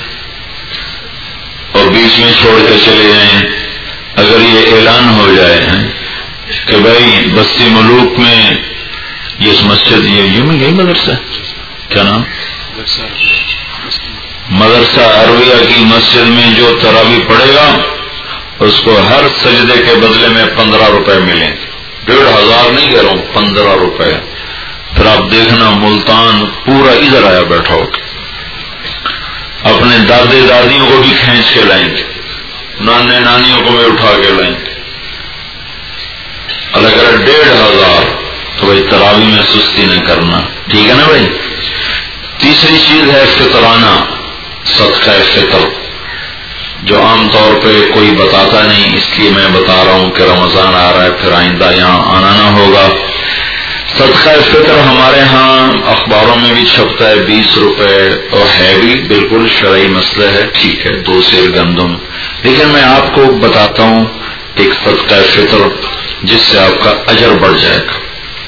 اور بیچ میں چھوڑ کے چلے جائیں۔ اگر یہ اعلان ہو جائے کہ بھائی بستی ملوک میں یہ مسجد یہ یوں میں گئی مدرسہ کیا نام مدرسہ عربیہ کی مسجد میں جو تراویح پڑھے گا اس کو ہر سجدے کے بدلے میں پندرہ روپے ملیں، ڈیڑھ ہزار نہیں کہہ رہا ہوں، پندرہ روپے۔ پھر آپ دیکھنا ملتان پورا ادھر آیا بیٹھا ہو، اپنے دادے دادیوں کو بھی کھینچ کے لائیں گے، نانے نانیوں کو بھی اٹھا کے لائیں گے۔ اللہ کرے ڈیڑھ ہزار، تو بھائی تراویح میں سستی نہ کرنا، ٹھیک ہے نا بھائی۔ تیسری چیز ہے فطرانہ، صدقہ فطر، جو عام طور پہ کوئی بتاتا نہیں، اس لیے میں بتا رہا ہوں کہ رمضان آ رہا ہے، پھر آئندہ یہاں آنا نہ ہوگا۔ صدقہ فطر ہمارے ہاں اخباروں میں بھی چھپتا ہے، بیس روپے، اور ہے بھی بالکل شرعی مسئلہ ہے، ٹھیک ہے، دو سیر گندم، لیکن میں آپ کو بتاتا ہوں ایک صدقہ فطر جس سے آپ کا اجر بڑھ جائے گا۔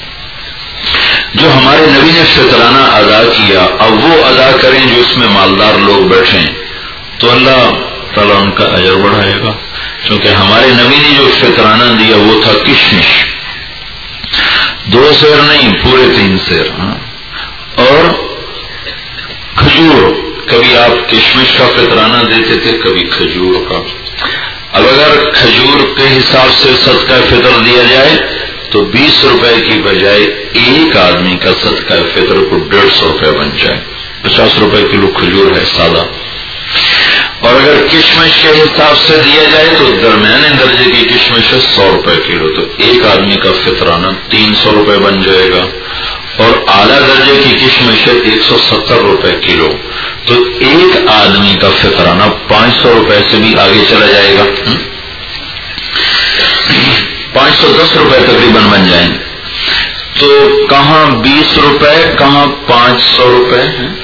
جو ہمارے نبی نے فطرانہ ادا کیا، اب وہ ادا کریں جو اس میں مالدار لوگ بیٹھیں، تو اللہ تعالیٰ ان کا اجر بڑھائے گا، کیونکہ ہمارے نبی نے جو فطرانہ دیا وہ تھا کشمش، دو سیر نہیں پورے تین سیر، ہاں، اور کھجور، کبھی آپ کشمش کا فطرانہ دیتے تھے، کبھی کھجور کا۔ اب اگر کھجور کے حساب سے صدقہ فطر دیا جائے تو بیس روپے کی بجائے ایک آدمی کا صدقہ فطر کو ڈیڑھ سو روپے بن جائے، پچاس روپے کلو کھجور ہے سادہ۔ اور اگر کشمش کے حساب سے دیا جائے تو درمیانے درجے کی کشمش ہے سو روپے کلو، تو ایک آدمی کا فطرانہ تین سو روپے بن جائے گا، اور اعلیٰ درجے کی کشمش ہے ایک سو ستر روپے کلو، تو ایک آدمی کا فطرانہ پانچ سو روپے سے بھی آگے چلا جائے گا، پانچ سو دس روپے تقریباً بن جائیں گے۔ تو کہاں بیس روپے کہاں پانچ سو روپے،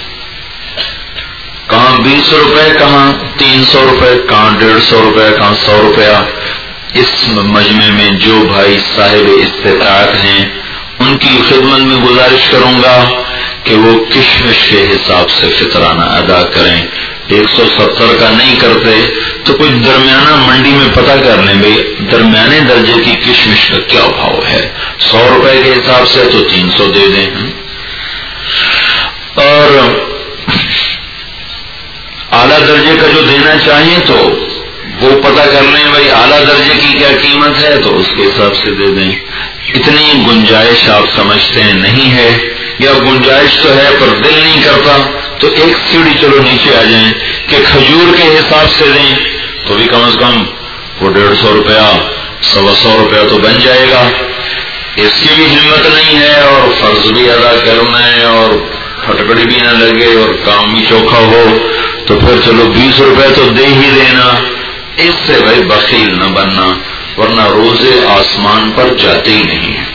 کہاں بیس روپے کہاں تین سو روپے، کہاں ڈیڑھ سو روپے کہاں سو روپیہ۔ اس مجمع میں جو بھائی صاحب استطاعت ہیں ان ان کی خدمت میں گزارش کروں گا کہ وہ کشمش کے حساب سے فطرانہ ادا کریں. ایک سو ستر کا نہیں کرتے تو کوئی درمیانہ منڈی میں پتہ کر لیں بھائی درمیانے درجے کی کشمش کا کیا بھاؤ ہے. سو روپے کے حساب سے تو تین سو دے دیں. اور اعلیٰ درجے کا جو دینا چاہیں تو وہ پتہ کر لیں بھائی اعلیٰ درجے کی کیا قیمت ہے تو اس کے حساب سے دے دیں. اتنی گنجائش آپ سمجھتے ہیں نہیں ہے, یا گنجائش تو ہے پر دل نہیں کرتا تو ایک سیڑھی چلو نیچے آ جائیں کہ کھجور کے حساب سے دیں تو بھی کم از کم وہ ڈیڑھ سو روپیہ سوا سو روپیہ تو بن جائے گا. اس کی بھی ہمت نہیں ہے اور فرض بھی ادا کرنا ہے اور پھٹکڑی بھی نہ لگے اور کام بھی چوکھا ہو تو پھر چلو بیس روپے تو دے ہی دینا. اس سے بھائی بخیل نہ بننا ورنہ روزے آسمان پر جاتے ہی نہیں ہیں.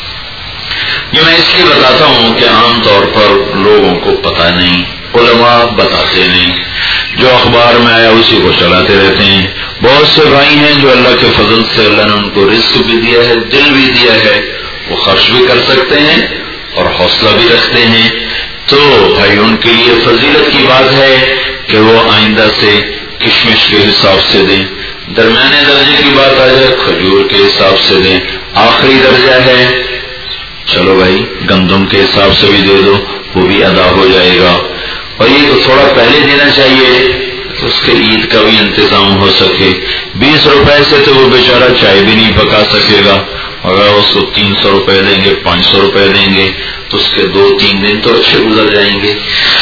یہ میں اس لیے بتاتا ہوں کہ عام طور پر لوگوں کو پتہ نہیں, علماء بتاتے نہیں, جو اخبار میں آیا اسی کو چلاتے رہتے ہیں. بہت سے بھائی ہیں جو اللہ کے فضل سے اللہ نے ان کو رزق بھی دیا ہے, دل بھی دیا ہے, وہ خرچ بھی کر سکتے ہیں اور حوصلہ بھی رکھتے ہیں. تو بھائی ان کے لیے فضیلت کی بات ہے کہ وہ آئندہ سے کشمش کے حساب سے دیں. درمیانے درجے کی بات آ جائے کھجور کے حساب سے دیں. آخری درجہ ہے چلو بھائی گندم کے حساب سے بھی دے دو, وہ بھی ادا ہو جائے گا. اور یہ تو تھوڑا پہلے دینا چاہیے تو اس کے عید کا بھی انتظام ہو سکے. بیس روپے سے تو وہ بیچارہ چائے بھی نہیں پکا سکے گا, اگر اس کو تین سو روپے دیں گے پانچ سو روپے دیں گے تو اس کے دو تین دن تو اچھے گزر جائیں گے.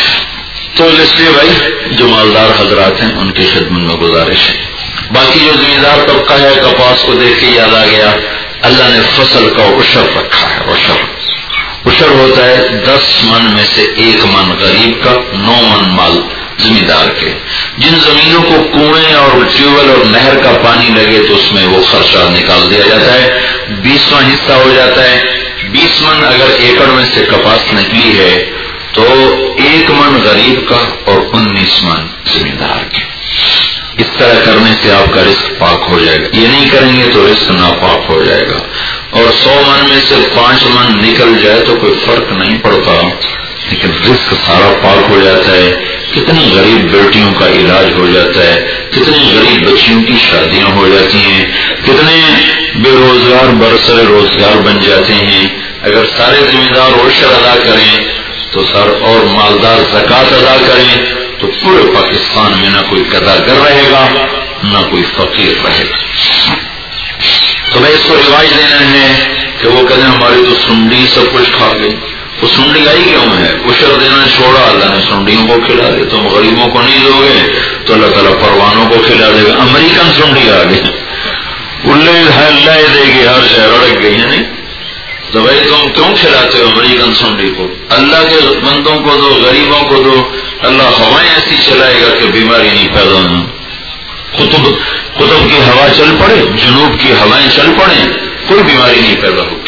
تو اس لیے بھائی جو مالدار حضرات ہیں ان کی خدمت میں گزارش ہے. باقی جو زمیندار طبقہ ہے کپاس کو دیکھ کے یاد آ گیا اللہ نے فصل کا عشر رکھا ہے. عشر عشر ہوتا ہے دس من میں سے ایک من غریب کا, نو من مال زمیندار کے. جن زمینوں کو کنویں اور ٹیوبویل اور نہر کا پانی لگے تو اس میں وہ خرچہ نکال دیا جاتا ہے, بیسواں حصہ ہو جاتا ہے. بیس من اگر ایکڑ میں سے کپاس نکلی ہے تو ایک من غریب کا اور انیس من زمیندار کے. اس طرح کرنے سے آپ کا رزق پاک ہو جائے گا. یہ نہیں کریں گے تو رزق ناپاک ہو جائے گا. اور سو من میں سے پانچ من نکل جائے تو کوئی فرق نہیں پڑتا, لیکن رزق سارا پاک ہو جاتا ہے. کتنی غریب بیٹیوں کا علاج ہو جاتا ہے, کتنی غریب بچیوں کی شادیاں ہو جاتی ہیں, کتنے بے روزگار برسر روزگار بن جاتے ہیں. اگر سارے ذمہ دار عشر ادا کریں تو سر اور مالدار زکوٰۃ ادا کریں تو پورے پاکستان میں نہ کوئی قضا گر رہے گا نہ کوئی فقیر رہے گا. تو میں اس کو رواج دینا ہے کہ وہ کہتے ہیں ہماری تو سنڈی سب کچھ کھا گئی. وہ سنڈی آئی کیوں ہے؟ عشر دینا چھوڑا, اللہ نے سنڈیوں کو کھلا دے. تم غریبوں کو نہیں دو گے تو اللہ تعالیٰ پروانوں کو کھلا دے گا. امریکن سنڈی آ گئی, اللہ دے گی ہر شہر اڑک گئی ہے. نہیں تو بھائی تم کیوں کھلاتے ہو امریکن سنڈی کو؟ اللہ کے بندوں کو دو, غریبوں کو دو. اللہ ہوائیں ایسی چلائے گا کہ بیماری نہیں پیدا ہونا. قطب قطب کی ہوا چل پڑے, جنوب کی ہوائیں چل پڑے, کوئی بیماری نہیں پیدا ہوگی.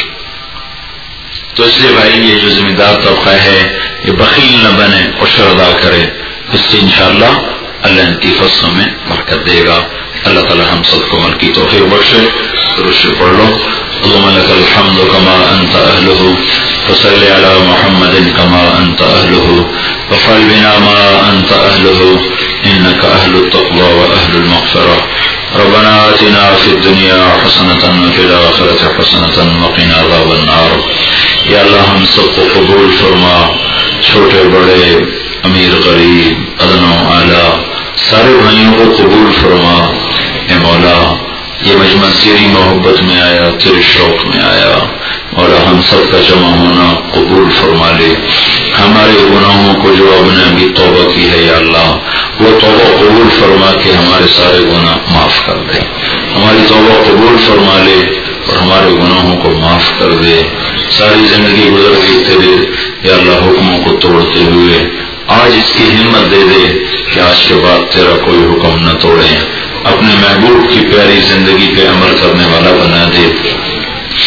تو اس لیے بھائی یہ جو ذمہ دار طبقہ ہے یہ بخیل نہ بنے, عشر ادا کرے. اس سے انشاءاللہ اللہ ان کی فصلوں میں برکت دے گا. اللہ تعالی ہم سب کو عمل کی توفیق بخشے. درود پڑھ لو. اللهم لك الحمد كما أنت أهله فصل على محمد كما أنت أهله وفعل بنا ما أنت أهله إنك أهل التقوى وأهل المغفرة. ربنا آتنا في الدنيا حسنة وفي الآخرة حسنة وقنا عذاب النار. یا اللہ ہم سب کو قبول فرما, چھوٹے بڑے امیر غریب ادنا و اعلیٰ سارے بھائیوں کو قبول فرما. اے مولا یہ مجمع تیری محبت میں آیا, تیرے شوق میں آیا, مولا ہم سب کا جمع ہونا قبول فرما لے. ہمارے گناہوں کو جو اب نے ابھی توبہ کی ہے یا اللہ وہ توبہ قبول فرما کے ہمارے سارے گناہ معاف کر دے. ہماری توبہ قبول فرما لے اور ہمارے گناہوں کو معاف کر دے. ساری زندگی گزر گئی تیرے یا اللہ حکموں کو توڑتے ہوئے, آج اس کی ہمت دے دے کہ آج کے بعد تیرا کوئی حکم نہ توڑے. اپنے محبوب کی پیاری زندگی پہ عمل کرنے والا بنا دے.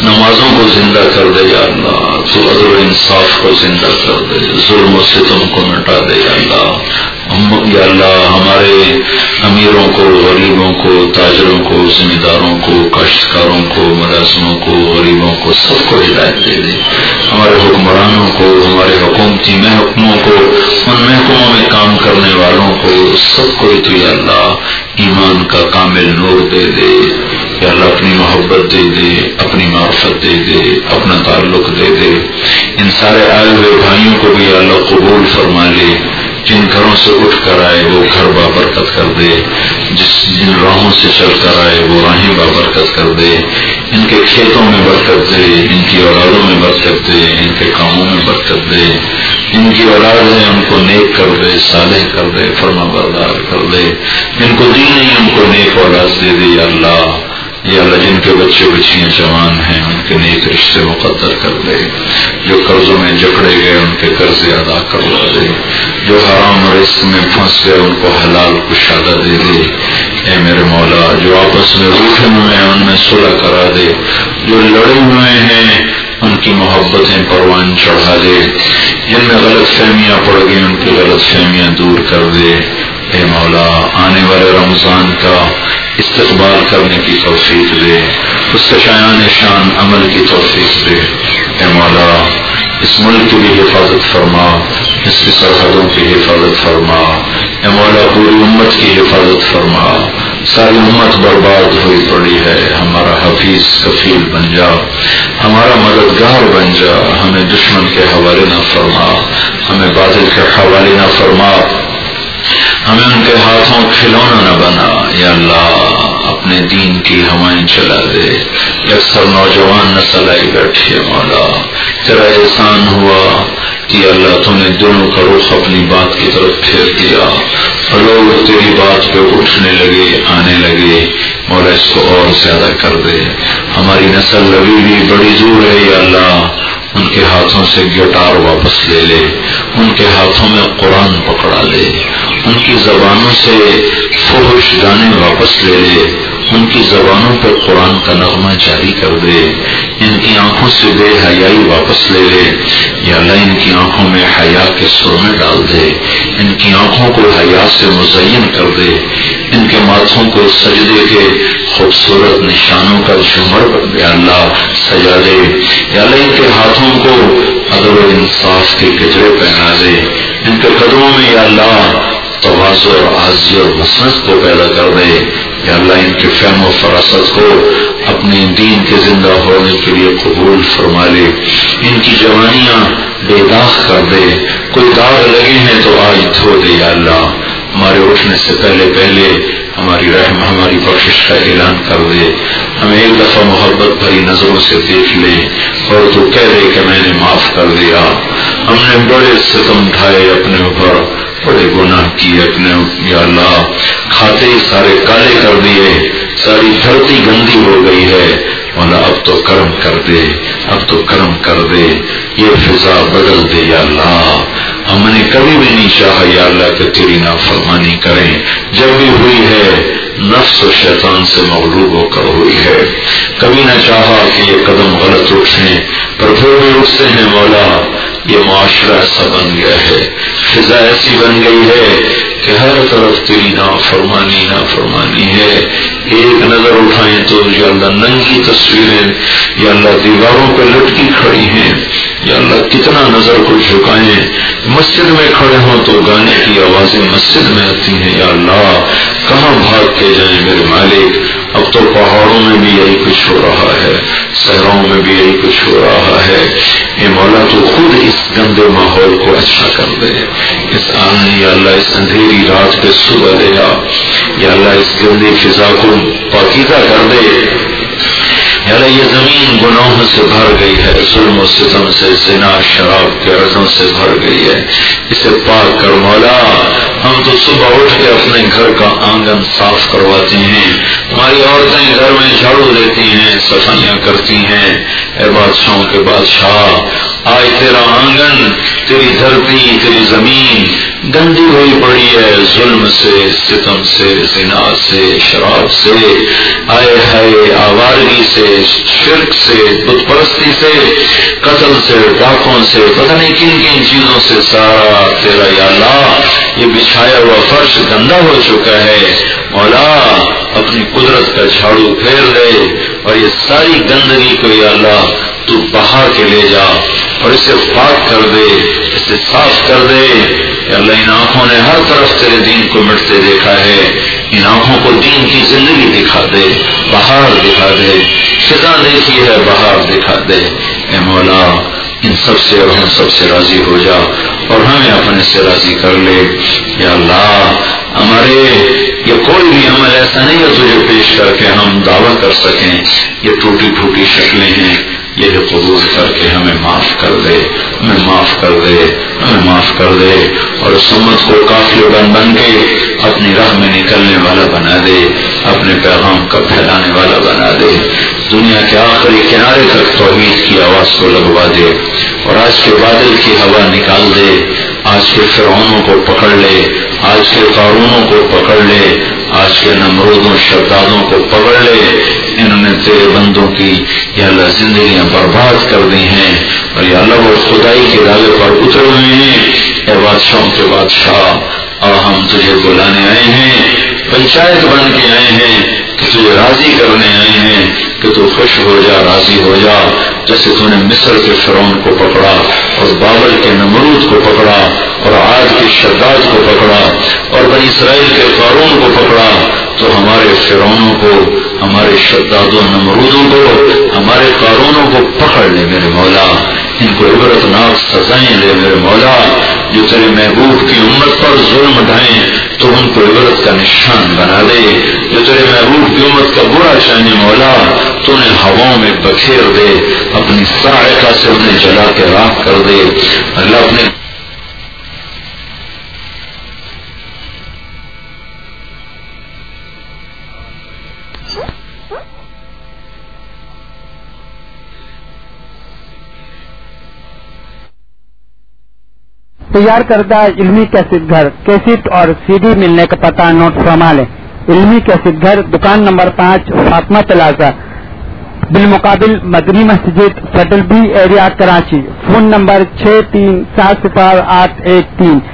نمازوں کو زندہ کر دے یا اللہ، تو عدل و انصاف کو زندہ کر دے، ظلم و ستم کو مٹا دے یا اللہ۔ یا اللہ ہمارے امیروں کو، غریبوں کو، تاجروں کو، ذمہ داروں کو، کاشتکاروں کو، ملازموں کو، غریبوں کو، سب کو ہدایت دے دے۔ ہمارے حکمرانوں کو، ہمارے حکومتی محکموں کو، ان محکموں میں کام کرنے والوں کو، سب کو تو یا اللہ ایمان کا کامل نور دے دے یا اللہ، اپنی محبت دے دے، اپنی معرفت دے دے، اپنا تعلق دے دے۔ ان سارے آئے ہوئے بھائیوں کو بھی یا اللہ قبول فرما لے، جن گھروں سے اٹھ کر آئے وہ گھر بابرکت کر دے، جس جن راہوں سے چل کر آئے وہ راہیں بابرکت کر دے، ان کے کھیتوں میں برکت دے، ان کی اولادوں میں برکت دے، ان کے کاموں میں برکت دے، ان کی اولاد ہے ان کو نیک کر دے، صالح کر دے، فرما بردار کر دے، جن کو دی نہیں ان کو نیک اولاد دے دے یا اللہ۔ یا اللہ جن کے بچے بچیاں جوان ہیں ان کے نیک رشتے مقدر کر دے، جو قرضوں میں جکڑے گئے ان کے قرضے ادا کروا دے، جو حرام رزق میں پھنس گئے ان کو حلال کشادہ دے دے اے میرے مولا، جو آپس میں روٹھے ہوئے ہیں ان میں صلح کرا دے، جو لڑے ہوئے ہیں ان کی محبتیں پروان چڑھا دے، جن میں غلط فہمیاں پڑ گئی ان کی غلط فہمیاں دور کر دے اے مولا۔ آنے والے رمضان کا استقبال کرنے کی توفیق دے، اس کا شایان شان عمل کی توفیق دے اے مولا۔ اس ملک کی بھی حفاظت فرما، اس کی سرحدوں کی حفاظت فرما اے مولا، پوری امت کی حفاظت فرما۔ ساری امت برباد ہوئی پڑی ہے، ہمارا حفیظ کفیل بن جا، ہمارا مددگار بن جا، ہمیں دشمن کے حوالے نہ فرما، ہمیں باطل کے حوالے نہ فرما، ہمیں ان کے ہاتھوں کھلونا نہ بنا یا اللہ۔ اپنے دین کی ہوائیں چلا دے، اکثر نوجوان نسل آئی بیٹھی ہے مولا، تیرا احسان ہوا کہ اللہ تو نے دونوں کا رخ اپنی بات کی طرف پھیر دیا اور لوگ تیری بات پہ اٹھنے لگے، آنے لگے مولا، اس کو اور زیادہ کر دے۔ ہماری نسل ابھی بھی بڑی دور ہے یا اللہ، ان کے ہاتھوں سے گٹار واپس لے لے، ان کے ہاتھوں میں قرآن پکڑا لے، ان کی زبانوں سے فحش گانے واپس لے لے، ان کی زبانوں پر قرآن کا نغمہ جاری کر دے، ان کی آنکھوں سے بے حیائی واپس لے لے یا اللہ، ان کی آنکھوں میں حیا کے سرمے ڈال دے، ان کی آنکھوں کو حیا سے مزین کر دے، ان کے ماتھوں کو سجدے کے خوبصورت نشانوں کا جھومر یا اللہ سجا دے یا اللہ، ان کے ہاتھوں کو عدل و انصاف کے گجرے پہنا دے، ان کے قدموں میں یا اللہ تواضع اور عاجزی اور مسنت کو پیدا کر دے یا اللہ، ان کے فہم و فراست کو اپنے دین کے زندہ ہونے کے لیے قبول فرما لے، ان کی جوانیاں بے داغ کر دے، کوئی داغ لگے ہیں تو آج دھو دے یا اللہ، ہمارے اٹھنے سے پہلے پہلے ہماری رحم ہماری بخشش کا اعلان کر دے، ہمیں ایک دفعہ محبت بھری نظروں سے دیکھ لے اور تو کہہ دے کہ میں نے معاف کر دیا، ہم نے بڑے ستم ڈھائے اپنے اوپر، بڑے گناہ کیے اپنے یا اللہ، کھاتے سارے کالے کر دیے، ساری دھرتی گندی ہو گئی ہے مولا، اب تو کرم کر دے، اب تو کرم کر دے، یہ فضا بدل دے یا اللہ۔ ہم نے کبھی بھی نہیں چاہا یا اللہ کہ تیری نافرمانی کریں، جب بھی ہوئی ہے نفس و شیطان سے مغلوب ہو کر ہوئی ہے، کبھی نہ چاہا کہ یہ قدم غلط اٹھیں پر پھر بھی اٹھتے ہیں مولا۔ یہ معاشرہ ایسا بن گیا ہے، فضا ایسی بن گئی ہے کہ ہر طرف تیری نافرمانی نافرمانی ہے، ایک نظر اٹھائیں تو یا اللہ ننگی تصویریں یا اللہ دیواروں پہ لٹکی کھڑی ہیں یا اللہ، کتنا نظر کو جھکائیں، مسجد میں کھڑے ہوں تو گانے کی آوازیں مسجد میں آتی ہیں یا اللہ، کہاں بھاگ کے جائیں میرے مالک۔ اب تو پہاڑوں میں بھی یہی کچھ ہو رہا ہے، صحراؤں میں بھی یہی کچھ ہو رہا ہے، اے مولا تو خود اس گندے ماحول کو اچھا کر دے، اس آنے یا اللہ اس اندھیری رات پہ صبح دے یا اللہ، اس گندی فضا کو پاکیزہ کر دے یا اللہ۔ یہ زمین گناہوں سے بھر گئی ہے، ظلم و ستم سے، زنا شراب کے عرضوں سے بھر گئی ہے، اسے پاک کر مولا۔ ہم تو صبح اٹھ کے اپنے گھر کا آنگن صاف کرواتے ہیں، ہماری عورتیں گھر میں جھاڑو دیتی ہیں، صفائیاں کرتی ہیں، اے بادشاہوں کے بادشاہ، آج تیرا آنگن تیری دھرتی تیری زمین گندی ہوئی پڑی ہے ظلم سے، ستم سے، زنا سے، شراب سے، آئے ہائے آوارگی سے، شرک سے، بت پرستی سے، قتل سے، ڈاکوں سے، پتہ نہیں کن کن چیزوں سے سارا تیرا یا اللہ یہ بچھایا ہوا فرش گندا ہو چکا ہے۔ مولا اپنی قدرت کا جھاڑو پھیر دے اور یہ ساری گندگی کو یا اللہ تو بہا کے لے جا اور اسے پاک کر دے، اسے صاف کر دے۔ یا اللہ ان آنکھوں نے ہر طرف تیرے دین کو مٹتے دیکھا ہے، ان آنکھوں کو دین کی زندگی دکھا دے، بہار دکھا دے، خزاں دیکھی ہے بہار دکھا دے۔ اے مولا ان سب سے اور ہم سب سے راضی ہو جا اور ہمیں اپنے سے راضی کر لے۔ یا اللہ ہمارے یہ کوئی بھی عمل ایسا نہیں ہے تجھے پیش کر کے ہم دعویٰ کر سکیں یہ ٹوٹی پھوٹی شکلیں ہیں، یہ قبول کر کے ہمیں معاف کر دے، ہمیں معاف کر دے، ہمیں معاف کر دے اور اس امت کو قافلے بن بن کے اپنی راہ میں نکلنے والا بنا دے، اپنے پیغام کا پھیلانے والا بنا دے، دنیا کے آخری کنارے تک توحید کی آواز کو لگوا دے اور آج کے بادل کی ہوا نکال دے، آج کے فرعونوں کو پکڑ لے، آج کے قارونوں کو پکڑ لے، آج کے نمرودوں شدادوں کو پکڑ لے۔ انہوں نے تیرے بندوں کی یا اللہ زندگیاں برباد کر دی ہیں اور یا اللہ وہ خدائی کے دعوے پر اترے ہوئے ہیں۔ اے بادشاہوں کے بادشاہ اور ہم تجھے بلانے آئے ہیں، پنچایت بن کے آئے ہیں کہ تجھے راضی کرنے آئے ہیں کہ تو خوش ہو جا، راضی ہو جا، جیسے تو نے مصر کے فرعون کو پکڑا اور بابل کے نمرود کو پکڑا اور عاد کے شداد کو پکڑا اور بنی اسرائیل کے قارون کو پکڑا، تو ہمارے فرعونوں کو، ہمارے شداد و نمرودوں کو، ہمارے قارونوں کو پکڑ لے میرے مولا، ان کو عبرتناک سزائیں دے میرے مولا۔ جو تیرے محبوب کی امت پر ظلم ڈھائیں تو ان کو عبرت کا نشان بنا دے، جو تیرے محبوب کی امت کا برا چاہنے مولا تو انہیں ہواؤں میں بکھیر دے، اپنی صاعقہ سے انہیں جلا کے راکھ کر دے۔ اللہ اپنے تیار کردہ علمی کیسٹ گھر کیسٹ اور سی ڈی ملنے کا پتہ نوٹ فرما لیں۔ علمی کیسٹ گھر دکان نمبر پانچ فاطمہ پلازا بالمقابل Madni Masjid federal B area Karachi, phone number چھ تین سات صفر آٹھ ایک تین۔